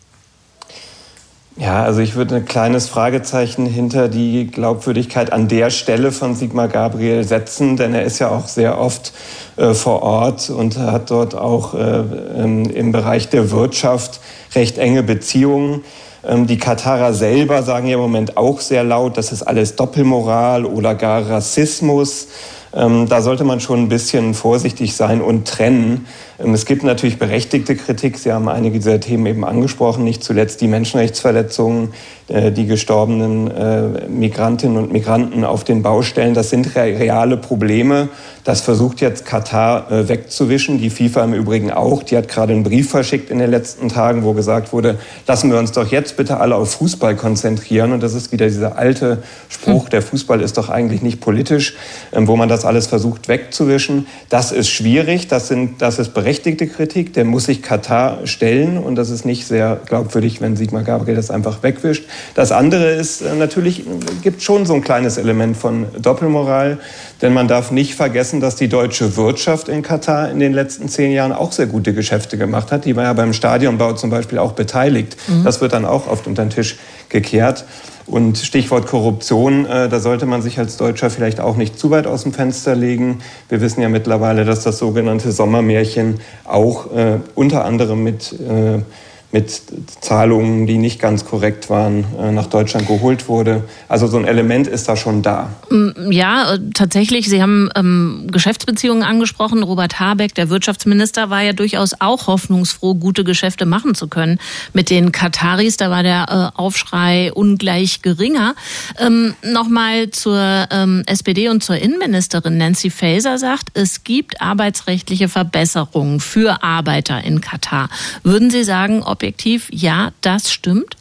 Ja, also ich würde ein kleines Fragezeichen hinter die Glaubwürdigkeit an der Stelle von Sigmar Gabriel setzen, denn er ist ja auch sehr oft äh, vor Ort und hat dort auch äh, im, im Bereich der Wirtschaft recht enge Beziehungen. Ähm, die Katarer selber sagen ja im Moment auch sehr laut, das ist alles Doppelmoral oder gar Rassismus. Ähm, da sollte man schon ein bisschen vorsichtig sein und trennen. Ähm, es gibt natürlich berechtigte Kritik. Sie haben einige dieser Themen eben angesprochen, nicht zuletzt die Menschenrechtsverletzungen, äh, die gestorbenen äh, Migrantinnen und Migranten auf den Baustellen. Das sind re- reale Probleme. Das versucht jetzt Katar äh, wegzuwischen. Die FIFA im Übrigen auch. Die hat gerade einen Brief verschickt in den letzten Tagen, wo gesagt wurde, lassen wir uns doch jetzt bitte alle auf Fußball konzentrieren. Und das ist wieder dieser alte Spruch, der Fußball ist doch eigentlich nicht politisch, ähm, wo man das alles versucht wegzuwischen. Das ist schwierig, das, sind, das ist berechtigte Kritik, der muss sich Katar stellen und das ist nicht sehr glaubwürdig, wenn Sigmar Gabriel das einfach wegwischt. Das andere ist, natürlich gibt schon so ein kleines Element von Doppelmoral, denn man darf nicht vergessen, dass die deutsche Wirtschaft in Katar in den letzten zehn Jahren auch sehr gute Geschäfte gemacht hat. Die war ja beim Stadionbau zum Beispiel auch beteiligt. Mhm. Das wird dann auch oft unter den Tisch gekehrt. Und Stichwort Korruption, äh, da sollte man sich als Deutscher vielleicht auch nicht zu weit aus dem Fenster legen. Wir wissen ja mittlerweile, dass das sogenannte Sommermärchen auch äh, unter anderem mit, äh, mit Zahlungen, die nicht ganz korrekt waren, äh, nach Deutschland geholt wurde. Also so ein Element ist da schon da. Ja, tatsächlich. Sie haben ähm, Geschäftsbeziehungen angesprochen. Robert Habeck, der Wirtschaftsminister, war ja durchaus auch hoffnungsfroh, gute Geschäfte machen zu können mit den Kataris. Da war der äh, Aufschrei ungleich geringer. Ähm, Nochmal zur ähm, S P D und zur Innenministerin. Nancy Faeser sagt, es gibt arbeitsrechtliche Verbesserungen für Arbeiter in Katar. Würden Sie sagen, objektiv, ja, das stimmt?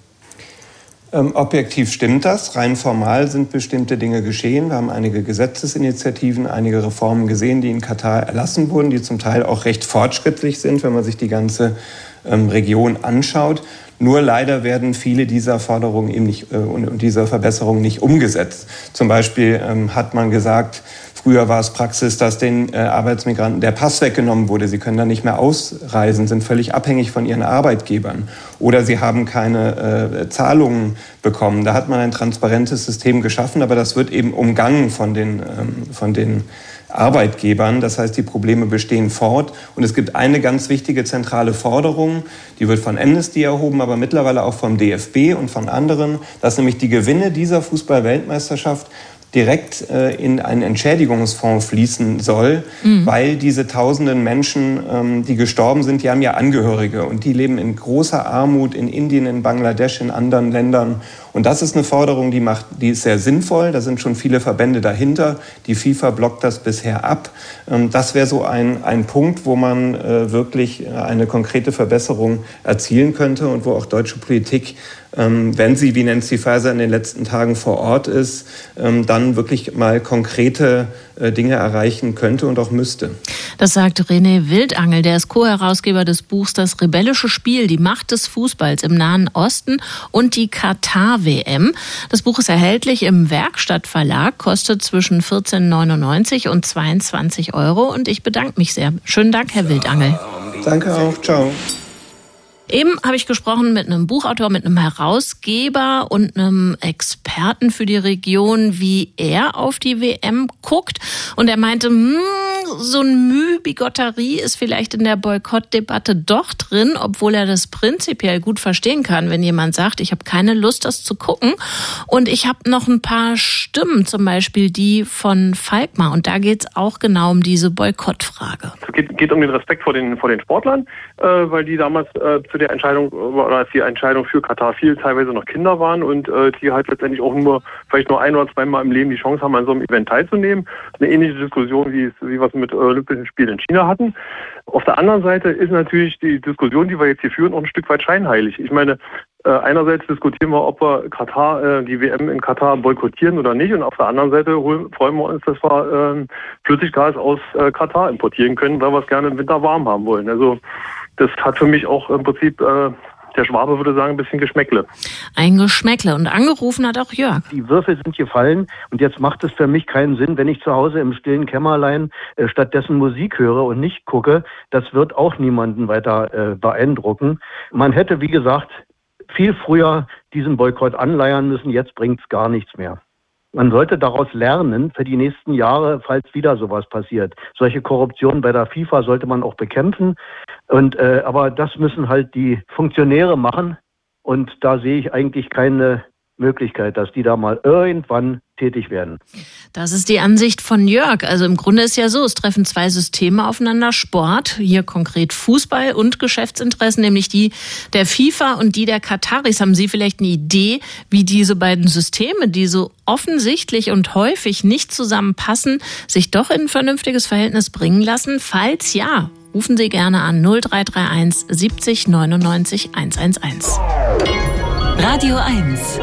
Ähm, objektiv stimmt das. Rein formal sind bestimmte Dinge geschehen. Wir haben einige Gesetzesinitiativen, einige Reformen gesehen, die in Katar erlassen wurden, die zum Teil auch recht fortschrittlich sind, wenn man sich die ganze ähm, Region anschaut. Nur leider werden viele dieser Forderungen eben nicht, äh, und dieser Verbesserungen nicht umgesetzt. Zum Beispiel ähm, hat man gesagt, früher war es Praxis, dass den äh, Arbeitsmigranten der Pass weggenommen wurde. Sie können dann nicht mehr ausreisen, sind völlig abhängig von ihren Arbeitgebern. Oder sie haben keine äh, Zahlungen bekommen. Da hat man ein transparentes System geschaffen, aber das wird eben umgangen von den, ähm, von den Arbeitgebern. Das heißt, die Probleme bestehen fort. Und es gibt eine ganz wichtige zentrale Forderung, die wird von Amnesty erhoben, aber mittlerweile auch vom D F B und von anderen, dass nämlich die Gewinne dieser Fußball-Weltmeisterschaft direkt äh, in einen Entschädigungsfonds fließen soll, mhm. weil diese tausenden Menschen, ähm, die gestorben sind, die haben ja Angehörige und die leben in großer Armut in Indien, in Bangladesch, in anderen Ländern. Und das ist eine Forderung, die macht, die ist sehr sinnvoll. Da sind schon viele Verbände dahinter. Die FIFA blockt das bisher ab. Ähm, das wäre so ein, ein Punkt, wo man äh, wirklich eine konkrete Verbesserung erzielen könnte und wo auch deutsche Politik, ähm, wenn sie wie Nancy Faeser in den letzten Tagen vor Ort ist, ähm, dann wirklich mal konkrete äh, Dinge erreichen könnte und auch müsste. Das sagt René Wildangel, der ist Co-Herausgeber des Buchs Das rebellische Spiel, die Macht des Fußballs im Nahen Osten und die Katar-W M. Das Buch ist erhältlich im Werkstatt-Verlag, kostet zwischen vierzehn neunundneunzig und zweiundzwanzig Euro und ich bedanke mich sehr. Schönen Dank, Herr Wildangel. Danke auch, ciao. Eben habe ich gesprochen mit einem Buchautor, mit einem Herausgeber und einem Experten für die Region, wie er auf die W M guckt. Und er meinte, hm, so ein Mühe Bigotterie ist vielleicht in der Boykottdebatte doch drin, obwohl er das prinzipiell gut verstehen kann, wenn jemand sagt, ich habe keine Lust, das zu gucken. Und ich habe noch ein paar Stimmen, zum Beispiel die von Falkmar. Und da geht es auch genau um diese Boykottfrage. Es geht, geht um den Respekt vor den, vor den Sportlern, äh, weil die damals äh, zu der Entscheidung, oder als die Entscheidung für Katar fiel, teilweise noch Kinder waren und äh, die halt letztendlich auch nur, vielleicht nur ein oder zweimal im Leben die Chance haben, an so einem Event teilzunehmen. Eine ähnliche Diskussion, wie, wie wir es mit äh, Olympischen Spielen in China hatten. Auf der anderen Seite ist natürlich die Diskussion, die wir jetzt hier führen, auch ein Stück weit scheinheilig. Ich meine, äh, einerseits diskutieren wir, ob wir Katar, äh, die W M in Katar boykottieren oder nicht, und auf der anderen Seite holen, freuen wir uns, dass wir äh, Flüssiggas aus äh, Katar importieren können, weil wir es gerne im Winter warm haben wollen. Also das hat für mich auch im Prinzip, äh, der Schwabe würde sagen, ein bisschen Geschmäckle. Ein Geschmäckle. Und angerufen hat auch Jörg. Die Würfel sind gefallen und jetzt macht es für mich keinen Sinn, wenn ich zu Hause im stillen Kämmerlein äh, stattdessen Musik höre und nicht gucke. Das wird auch niemanden weiter äh, beeindrucken. Man hätte, wie gesagt, viel früher diesen Boykott anleiern müssen. Jetzt bringt es gar nichts mehr. Man sollte daraus lernen für die nächsten Jahre, falls wieder sowas passiert. Solche Korruption bei der FIFA sollte man auch bekämpfen. Und äh, aber das müssen halt die Funktionäre machen. Und da sehe ich eigentlich keine Möglichkeit, dass die da mal irgendwann tätig werden. Das ist die Ansicht von Jörg. Also im Grunde ist ja so, es treffen zwei Systeme aufeinander, Sport, hier konkret Fußball und Geschäftsinteressen, nämlich die der FIFA und die der Kataris. Haben Sie vielleicht eine Idee, wie diese beiden Systeme, die so offensichtlich und häufig nicht zusammenpassen, sich doch in ein vernünftiges Verhältnis bringen lassen? Falls ja, rufen Sie gerne an null drei drei eins siebzig neunundneunzig hundertelf. Radio eins.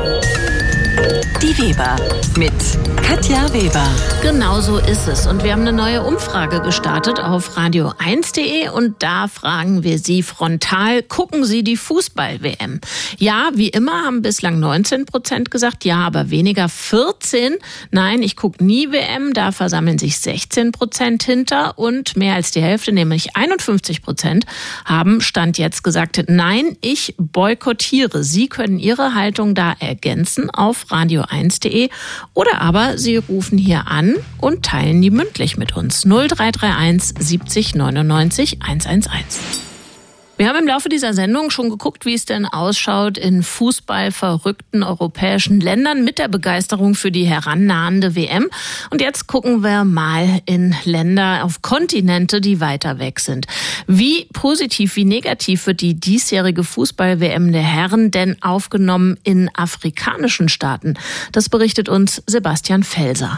Die Weber mit Katja Weber. Genau so ist es. Und wir haben eine neue Umfrage gestartet auf radio eins punkt de und da fragen wir Sie frontal, gucken Sie die Fußball-W M? Ja, wie immer haben bislang neunzehn Prozent gesagt, ja, aber weniger vierzehn. Nein, ich gucke nie W M, da versammeln sich sechzehn Prozent hinter und mehr als die Hälfte, nämlich einundfünfzig Prozent, haben Stand jetzt gesagt, nein, ich boykottiere. Sie können Ihre Haltung da ergänzen auf radio eins punkt de oder aber Sie rufen hier an und teilen die mündlich mit uns. null drei drei eins siebzig neunundneunzig hundertelf. Wir haben im Laufe dieser Sendung schon geguckt, wie es denn ausschaut in fußballverrückten europäischen Ländern mit der Begeisterung für die herannahende W M. Und jetzt gucken wir mal in Länder auf Kontinente, die weiter weg sind. Wie positiv, wie negativ wird die diesjährige Fußball-W M der Herren denn aufgenommen in afrikanischen Staaten? Das berichtet uns Sebastian Felser.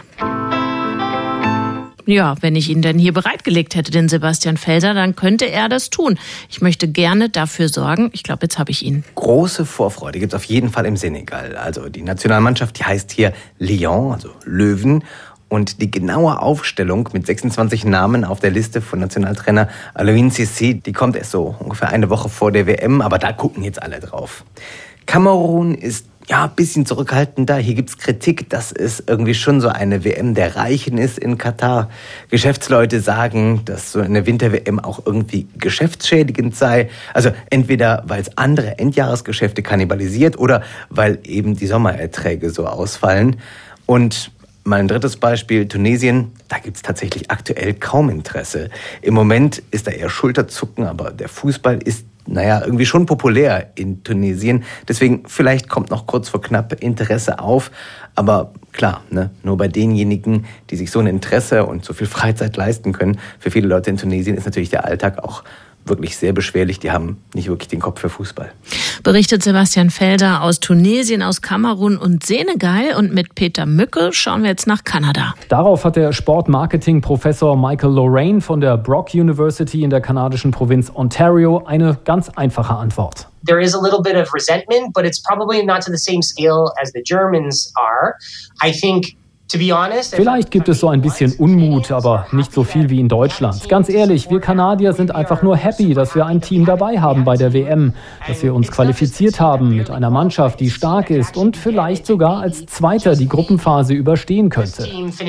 Ja, wenn ich ihn denn hier bereitgelegt hätte, den Sebastian Felser, dann könnte er das tun. Ich möchte gerne dafür sorgen. Ich glaube, jetzt habe ich ihn. Große Vorfreude gibt es auf jeden Fall im Senegal. Also die Nationalmannschaft, die heißt hier Lion, also Löwen. Und die genaue Aufstellung mit sechsundzwanzig Namen auf der Liste von Nationaltrainer Aliou Cissé, die kommt erst so ungefähr eine Woche vor der W M. Aber da gucken jetzt alle drauf. Kamerun ist ja ein bisschen zurückhaltender. Hier gibt's Kritik, dass es irgendwie schon so eine W M der Reichen ist in Katar. Geschäftsleute sagen, dass so eine Winter-W M auch irgendwie geschäftsschädigend sei. Also entweder, weil es andere Endjahresgeschäfte kannibalisiert oder weil eben die Sommererträge so ausfallen. Und mal ein drittes Beispiel, Tunesien, da gibt's tatsächlich aktuell kaum Interesse. Im Moment ist da eher Schulterzucken, aber der Fußball ist naja, irgendwie schon populär in Tunesien. Deswegen, vielleicht kommt noch kurz vor knapp Interesse auf. Aber Klar, ne? Nur bei denjenigen, die sich so ein Interesse und so viel Freizeit leisten können, für viele Leute in Tunesien ist natürlich der Alltag auch wirklich sehr beschwerlich. Die haben nicht wirklich den Kopf für Fußball. Berichtet Sebastian Felder aus Tunesien, aus Kamerun und Senegal. Und mit Peter Mücke schauen wir jetzt nach Kanada. Darauf hat der Sportmarketing-Professor Michael Lorraine von der Brock University in der kanadischen Provinz Ontario eine ganz einfache Antwort. There is a little bit of resentment, but it's probably not to the same scale as the Germans are. I think Vielleicht gibt es so ein bisschen Unmut, aber nicht so viel wie in Deutschland. Ganz ehrlich, wir Kanadier sind einfach nur happy, dass wir ein Team dabei haben bei der W M, dass wir uns qualifiziert haben mit einer Mannschaft, die stark ist und vielleicht sogar als Zweiter die Gruppenphase überstehen könnte.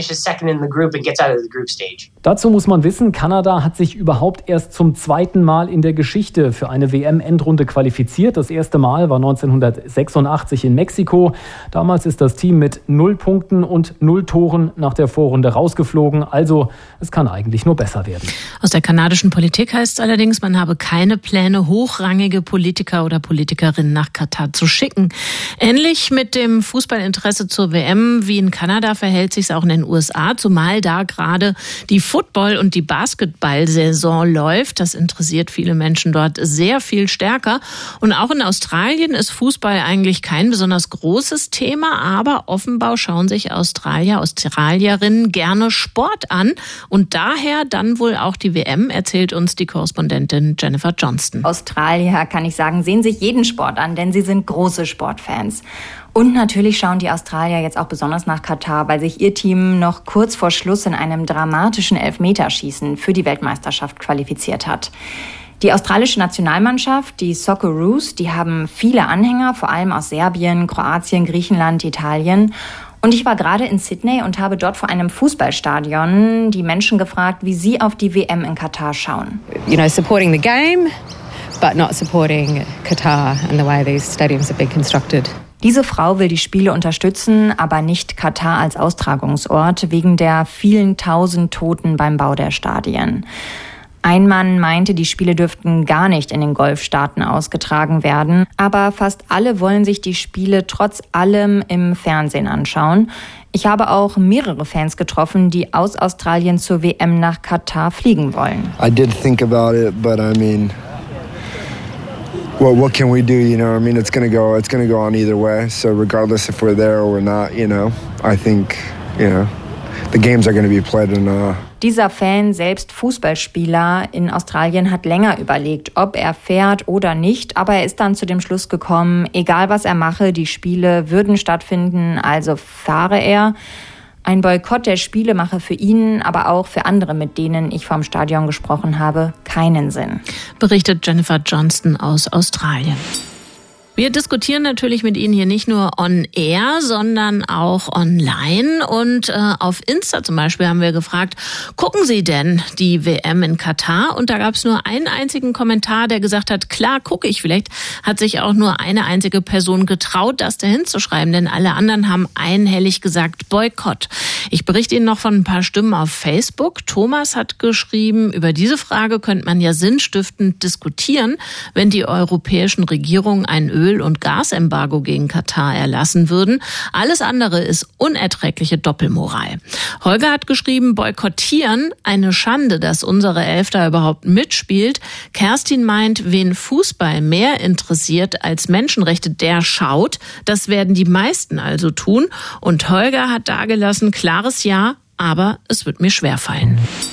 Dazu muss man wissen, Kanada hat sich überhaupt erst zum zweiten Mal in der Geschichte für eine W M-Endrunde qualifiziert. Das erste Mal war neunzehnhundertsechsundachtzig in Mexiko. Damals ist das Team mit null Punkten und null Toren nach der Vorrunde rausgeflogen. Also es kann eigentlich nur besser werden. Aus der kanadischen Politik heißt es allerdings, man habe keine Pläne, hochrangige Politiker oder Politikerinnen nach Katar zu schicken. Ähnlich mit dem Fußballinteresse zur W M wie in Kanada verhält sich es auch in den U S A, zumal da gerade die Football- und die Basketball-Saison läuft. Das interessiert viele Menschen dort sehr viel stärker. Und auch in Australien ist Fußball eigentlich kein besonders großes Thema, aber offenbar schauen sich Australier, Australierinnen gerne Sport an und daher dann wohl auch die W M, erzählt uns die Korrespondentin Jennifer Johnston. Australier, kann ich sagen, sehen sich jeden Sport an, denn sie sind große Sportfans. Und natürlich schauen die Australier jetzt auch besonders nach Katar, weil sich ihr Team noch kurz vor Schluss in einem dramatischen Elfmeterschießen für die Weltmeisterschaft qualifiziert hat. Die australische Nationalmannschaft, die Socceroos, die haben viele Anhänger, vor allem aus Serbien, Kroatien, Griechenland, Italien. Und ich war gerade in Sydney und habe dort vor einem Fußballstadion die Menschen gefragt, wie sie auf die W M in Katar schauen. You know, supporting the game, but not supporting Qatar and the way these stadiums have been constructed. Diese Frau will die Spiele unterstützen, aber nicht Katar als Austragungsort wegen der vielen tausend Toten beim Bau der Stadien. Ein Mann meinte, die Spiele dürften gar nicht in den Golfstaaten ausgetragen werden. Aber fast alle wollen sich die Spiele trotz allem im Fernsehen anschauen. Ich habe auch mehrere Fans getroffen, die aus Australien zur W M nach Katar fliegen wollen. I did think about it, but I mean, what what can we do? You know, I mean, it's gonna go, it's gonna go on either way. So regardless if we're there or we're not, you know, I think, you know, the games are gonna be played in. Uh Dieser Fan, selbst Fußballspieler in Australien, hat länger überlegt, ob er fährt oder nicht. Aber er ist dann zu dem Schluss gekommen, egal was er mache, die Spiele würden stattfinden, also fahre er. Ein Boykott der Spiele mache für ihn, aber auch für andere, mit denen ich vom Stadion gesprochen habe, keinen Sinn. Berichtet Jennifer Johnston aus Australien. Wir diskutieren natürlich mit Ihnen hier nicht nur on air, sondern auch online. Und äh, auf Insta zum Beispiel haben wir gefragt, gucken Sie denn die W M in Katar? Und da gab es nur einen einzigen Kommentar, der gesagt hat, klar gucke ich. Vielleicht hat sich auch nur eine einzige Person getraut, das dahin zu schreiben, denn alle anderen haben einhellig gesagt Boykott. Ich berichte Ihnen noch von ein paar Stimmen auf Facebook. Thomas hat geschrieben, über diese Frage könnte man ja sinnstiftend diskutieren, wenn die europäischen Regierungen ein Öl- und Gasembargo gegen Katar erlassen würden. Alles andere ist unerträgliche Doppelmoral. Holger hat geschrieben, boykottieren, eine Schande, dass unsere Elf da überhaupt mitspielt. Kerstin meint, wen Fußball mehr interessiert als Menschenrechte, der schaut. Das werden die meisten also tun. Und Holger hat dagelassen, klares Ja, aber es wird mir schwerfallen.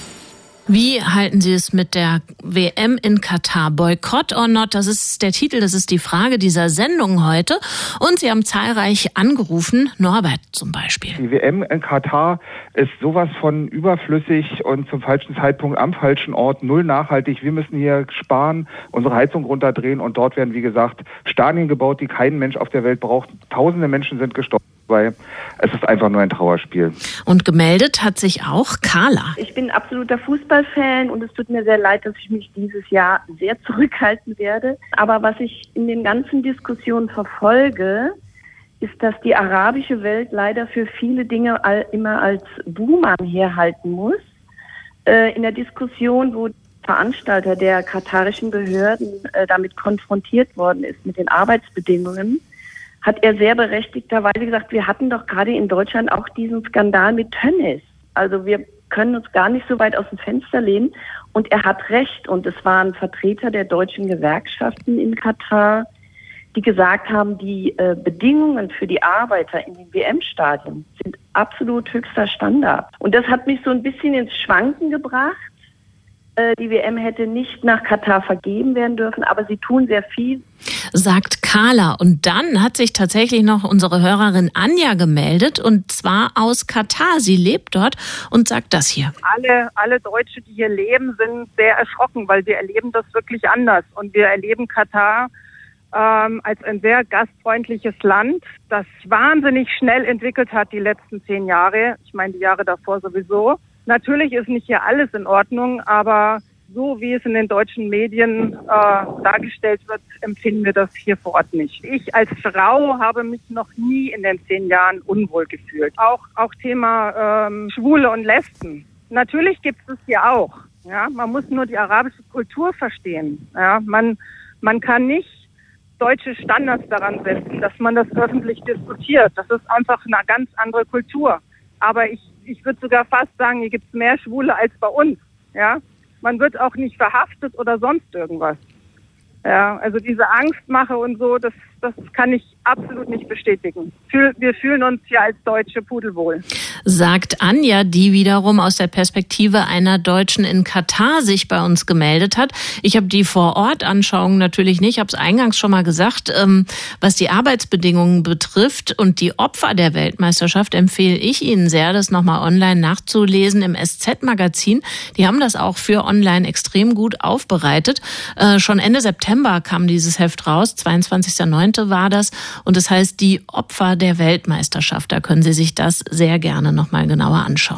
Wie halten Sie es mit der W M in Katar? Boykott or not? Das ist der Titel, das ist die Frage dieser Sendung heute. Und Sie haben zahlreich angerufen, Norbert zum Beispiel. Die W M in Katar ist sowas von überflüssig und zum falschen Zeitpunkt am falschen Ort, null nachhaltig. Wir müssen hier sparen, unsere Heizung runterdrehen und dort werden, wie gesagt, Stadien gebaut, die kein Mensch auf der Welt braucht. Tausende Menschen sind gestorben. Weil es ist einfach nur ein Trauerspiel. Und gemeldet hat sich auch Carla. Ich bin absoluter Fußballfan und es tut mir sehr leid, dass ich mich dieses Jahr sehr zurückhalten werde. Aber was ich in den ganzen Diskussionen verfolge, ist, dass die arabische Welt leider für viele Dinge immer als Buhmann herhalten muss. In der Diskussion, wo Veranstalter der katarischen Behörden damit konfrontiert worden ist mit den Arbeitsbedingungen, hat er sehr berechtigterweise gesagt, wir hatten doch gerade in Deutschland auch diesen Skandal mit Tönnies. Also wir können uns gar nicht so weit aus dem Fenster lehnen. Und er hat recht. Und es waren Vertreter der deutschen Gewerkschaften in Katar, die gesagt haben, die äh, Bedingungen für die Arbeiter in den W M-Stadien sind absolut höchster Standard. Und das hat mich so ein bisschen ins Schwanken gebracht. Äh, die W M hätte nicht nach Katar vergeben werden dürfen, aber sie tun sehr viel. Sagt Carla. Und dann hat sich tatsächlich noch unsere Hörerin Anja gemeldet, und zwar aus Katar. Sie lebt dort und sagt das hier. Alle, alle Deutsche, die hier leben, sind sehr erschrocken, weil wir erleben das wirklich anders. Und wir erleben Katar ähm, als ein sehr gastfreundliches Land, das wahnsinnig schnell entwickelt hat die letzten zehn Jahre. Ich meine, die Jahre davor sowieso. Natürlich ist nicht hier alles in Ordnung, aber so wie es in den deutschen Medien äh, dargestellt wird, empfinden wir das hier vor Ort nicht. Ich als Frau habe mich noch nie in den zehn Jahren unwohl gefühlt. Auch, auch Thema ähm, Schwule und Lesben. Natürlich gibt es hier auch. Ja, man muss nur die arabische Kultur verstehen. Ja, man, man kann nicht deutsche Standards daran setzen, dass man das öffentlich diskutiert. Das ist einfach eine ganz andere Kultur. Aber ich, ich würde sogar fast sagen, hier gibt es mehr Schwule als bei uns. Ja, man wird auch nicht verhaftet oder sonst irgendwas. Ja, also diese Angstmache und so, das, das kann ich absolut nicht bestätigen. Wir fühlen uns hier als Deutsche pudelwohl. Sagt Anja, die wiederum aus der Perspektive einer Deutschen in Katar sich bei uns gemeldet hat. Ich habe die Vor-Ort-Anschauung natürlich nicht, ich habe es eingangs schon mal gesagt. Ähm, was die Arbeitsbedingungen betrifft und die Opfer der Weltmeisterschaft, empfehle ich Ihnen sehr, das nochmal online nachzulesen im S Z-Magazin. Die haben das auch für online extrem gut aufbereitet. Äh, schon Ende September kam dieses Heft raus, zweiundzwanzigster neunter war das. Und das heißt, die Opfer der Weltmeisterschaft. Da können Sie sich das sehr gerne nochmal genauer anschauen.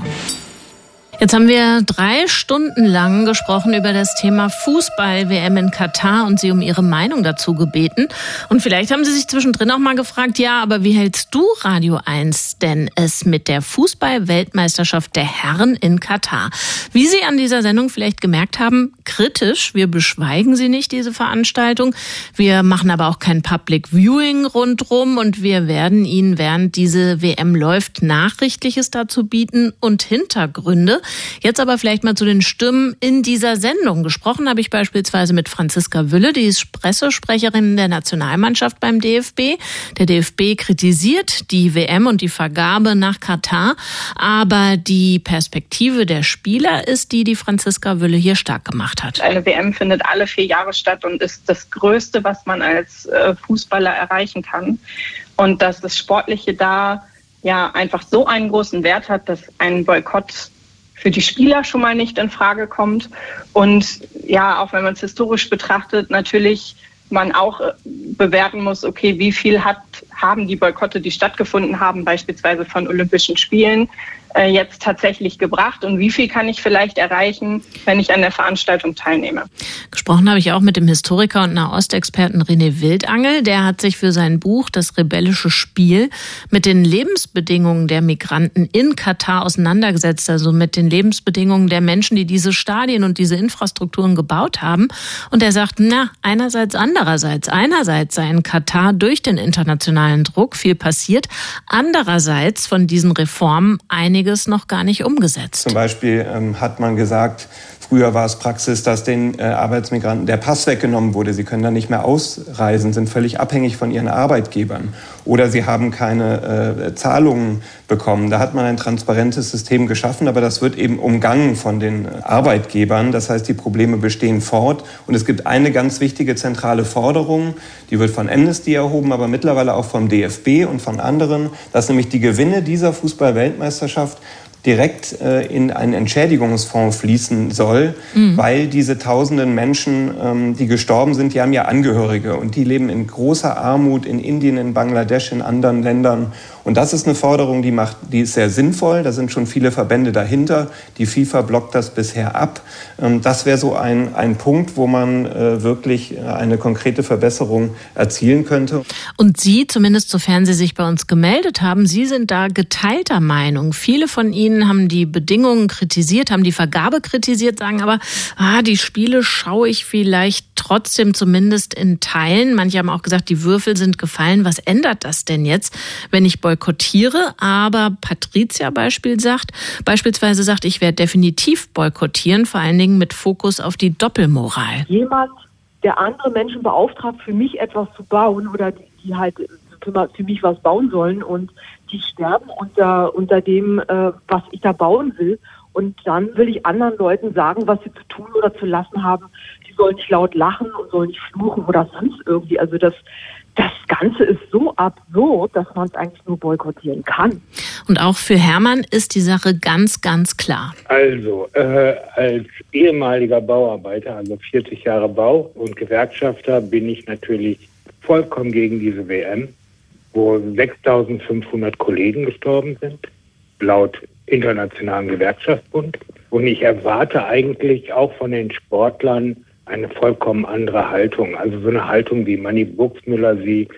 Jetzt haben wir drei Stunden lang gesprochen über das Thema Fußball-W M in Katar und Sie um Ihre Meinung dazu gebeten. Und vielleicht haben Sie sich zwischendrin auch mal gefragt, ja, aber wie hältst du Radio eins denn es mit der Fußball-Weltmeisterschaft der Herren in Katar? Wie Sie an dieser Sendung vielleicht gemerkt haben, kritisch. Wir beschweigen sie nicht, diese Veranstaltung. Wir machen aber auch kein Public Viewing rundrum und wir werden Ihnen, während diese W M läuft, Nachrichtliches dazu bieten und Hintergründe. Jetzt aber vielleicht mal zu den Stimmen in dieser Sendung. Gesprochen habe ich beispielsweise mit Franziska Wülle, die ist Pressesprecherin der Nationalmannschaft beim D F B. Der D F B kritisiert die W M und die Vergabe nach Katar, aber die Perspektive der Spieler ist die, die Franziska Wülle hier stark gemacht hat. Eine W M findet alle vier Jahre statt und ist das Größte, was man als Fußballer erreichen kann. Und dass das Sportliche da ja einfach so einen großen Wert hat, dass ein Boykott für die Spieler schon mal nicht in Frage kommt. Und ja, auch wenn man es historisch betrachtet, natürlich man auch bewerten muss, okay, wie viel hat, haben die Boykotte, die stattgefunden haben, beispielsweise von Olympischen Spielen, äh, jetzt tatsächlich gebracht und wie viel kann ich vielleicht erreichen, wenn ich an der Veranstaltung teilnehme. Gesprochen habe ich auch mit dem Historiker und Nahostexperten René Wildangel. Der hat sich für sein Buch Das rebellische Spiel mit den Lebensbedingungen der Migranten in Katar auseinandergesetzt, also mit den Lebensbedingungen der Menschen, die diese Stadien und diese Infrastrukturen gebaut haben. Und er sagt, na, einerseits, andererseits. Einerseits sei in Katar durch den internationalen Druck viel passiert, andererseits von diesen Reformen einiges noch gar nicht umgesetzt. Zum Beispiel ähm, hat man gesagt, früher war es Praxis, dass den äh, Arbeitsmigranten der Pass weggenommen wurde. Sie können dann nicht mehr ausreisen, sind völlig abhängig von ihren Arbeitgebern. Oder sie haben keine äh, Zahlungen bekommen. Da hat man ein transparentes System geschaffen, aber das wird eben umgangen von den Arbeitgebern. Das heißt, die Probleme bestehen fort. Und es gibt eine ganz wichtige zentrale Forderung, die wird von Amnesty erhoben, aber mittlerweile auch vom D F B und von anderen, dass nämlich die Gewinne dieser Fußball-Weltmeisterschaft direkt äh, in einen Entschädigungsfonds fließen soll, mhm. weil diese tausenden Menschen, ähm, die gestorben sind, die haben ja Angehörige und die leben in großer Armut in Indien, in Bangladesch, in anderen Ländern. Und das ist eine Forderung, die macht, die ist sehr sinnvoll. Da sind schon viele Verbände dahinter. Die FIFA blockt das bisher ab. Ähm, das wäre so ein, ein Punkt, wo man äh, wirklich eine konkrete Verbesserung erzielen könnte. Und Sie, zumindest sofern Sie sich bei uns gemeldet haben, Sie sind da geteilter Meinung. Viele von Ihnen Ihnen, haben die Bedingungen kritisiert, haben die Vergabe kritisiert, sagen aber, ah, die Spiele schaue ich vielleicht trotzdem zumindest in Teilen. Manche haben auch gesagt, die Würfel sind gefallen. Was ändert das denn jetzt, wenn ich boykottiere? Aber Patricia Beispiel sagt, beispielsweise sagt, ich werde definitiv boykottieren, vor allen Dingen mit Fokus auf die Doppelmoral. Jemand, der andere Menschen beauftragt, für mich etwas zu bauen oder die, die halt für, für mich was bauen sollen und die sterben unter, unter dem, äh, was ich da bauen will. Und dann will ich anderen Leuten sagen, was sie zu tun oder zu lassen haben. Die sollen nicht laut lachen und sollen nicht fluchen oder sonst irgendwie. Also das, das Ganze ist so absurd, dass man es eigentlich nur boykottieren kann. Und auch für Hermann ist die Sache ganz, ganz klar. Also, äh, als ehemaliger Bauarbeiter, also vierzig Jahre Bau und Gewerkschafter, bin ich natürlich vollkommen gegen diese W M, wo sechstausendfünfhundert Kollegen gestorben sind, laut Internationalen Gewerkschaftsbund. Und ich erwarte eigentlich auch von den Sportlern eine vollkommen andere Haltung. Also so eine Haltung, wie Manni Burgsmüller sie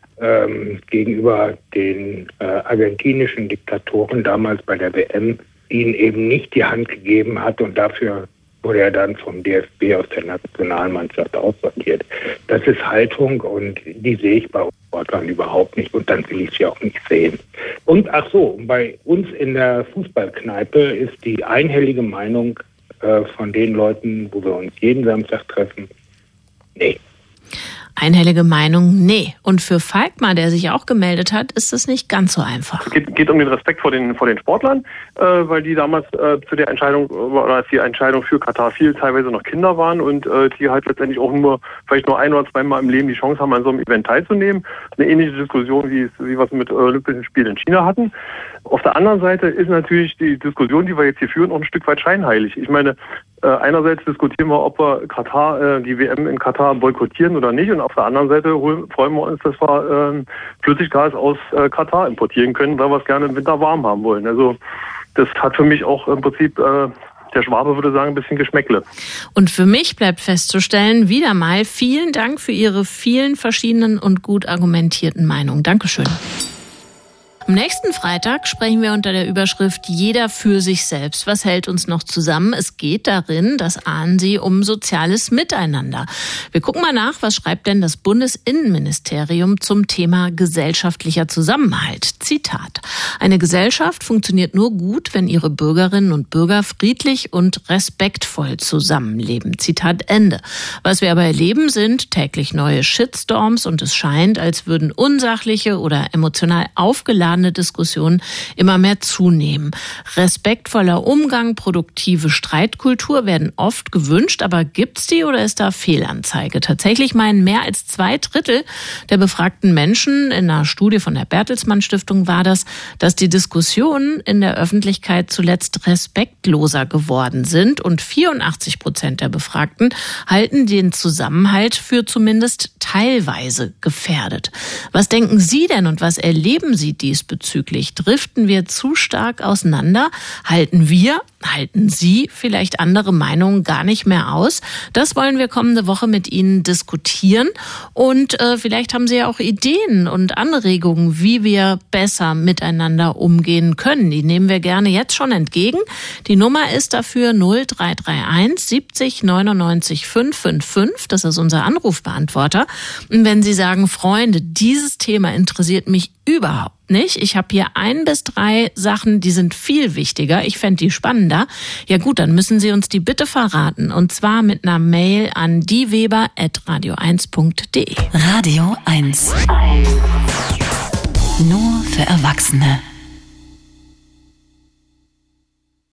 ähm, gegenüber den äh, argentinischen Diktatoren damals bei der W M ihnen eben nicht die Hand gegeben hat und dafür wurde er dann vom D F B aus der Nationalmannschaft aussortiert. Das ist Haltung und die sehe ich bei uns Sportlern überhaupt nicht und dann will ich sie auch nicht sehen. Und ach so, bei uns in der Fußballkneipe ist die einhellige Meinung äh, von den Leuten, wo wir uns jeden Samstag treffen, nee. Einhellige Meinung, nee. Und für Falkmar, der sich auch gemeldet hat, ist es nicht ganz so einfach. Es geht, geht um den Respekt vor den, vor den Sportlern, äh, weil die damals äh, zu der Entscheidung, oder als die Entscheidung für Katar fiel, teilweise noch Kinder waren und äh, die halt letztendlich auch nur, vielleicht nur ein oder zweimal im Leben die Chance haben, an so einem Event teilzunehmen. Eine ähnliche Diskussion, wie, wie wir es mit äh, Olympischen Spielen in China hatten. Auf der anderen Seite ist natürlich die Diskussion, die wir jetzt hier führen, auch ein Stück weit scheinheilig. Ich meine, äh, einerseits diskutieren wir, ob wir Katar, äh, die W M in Katar boykottieren oder nicht. Und auf der anderen Seite holen, freuen wir uns, dass wir äh, Flüssiggas aus äh, Katar importieren können, weil wir es gerne im Winter warm haben wollen. Also das hat für mich auch im Prinzip, äh, der Schwabe würde sagen, ein bisschen Geschmäckle. Und für mich bleibt festzustellen, wieder mal vielen Dank für Ihre vielen verschiedenen und gut argumentierten Meinungen. Dankeschön. Am nächsten Freitag sprechen wir unter der Überschrift Jeder für sich selbst. Was hält uns noch zusammen? Es geht darin, das ahnen Sie, um soziales Miteinander. Wir gucken mal nach, was schreibt denn das Bundesinnenministerium zum Thema gesellschaftlicher Zusammenhalt. Zitat: Eine Gesellschaft funktioniert nur gut, wenn ihre Bürgerinnen und Bürger friedlich und respektvoll zusammenleben. Zitat Ende. Was wir aber erleben, sind täglich neue Shitstorms und es scheint, als würden unsachliche oder emotional aufgeladene Diskussionen immer mehr zunehmen. Respektvoller Umgang, produktive Streitkultur werden oft gewünscht, aber gibt's die oder ist da Fehlanzeige? Tatsächlich meinen mehr als zwei Drittel der befragten Menschen, in einer Studie von der Bertelsmann Stiftung war das, dass die Diskussionen in der Öffentlichkeit zuletzt respektloser geworden sind und vierundachtzig Prozent der Befragten halten den Zusammenhalt für zumindest teilweise gefährdet. Was denken Sie denn und was erleben Sie diesbezüglich? Driften wir zu stark auseinander? Halten wir, halten Sie vielleicht andere Meinungen gar nicht mehr aus? Das wollen wir kommende Woche mit Ihnen diskutieren. Und äh, vielleicht haben Sie ja auch Ideen und Anregungen, wie wir besser miteinander umgehen können. Die nehmen wir gerne jetzt schon entgegen. Die Nummer ist dafür null drei drei eins siebzig neunundneunzig fünf fünf fünf. Das ist unser Anrufbeantworter. Und wenn Sie sagen, Freunde, dieses Thema interessiert mich überhaupt nicht. Ich habe hier ein bis drei Sachen, die sind viel wichtiger. Ich fände die spannender. Ja gut, dann müssen Sie uns die bitte verraten. Und zwar mit einer Mail an dieweber at radio eins punkt de. Radio eins. Nur für Erwachsene.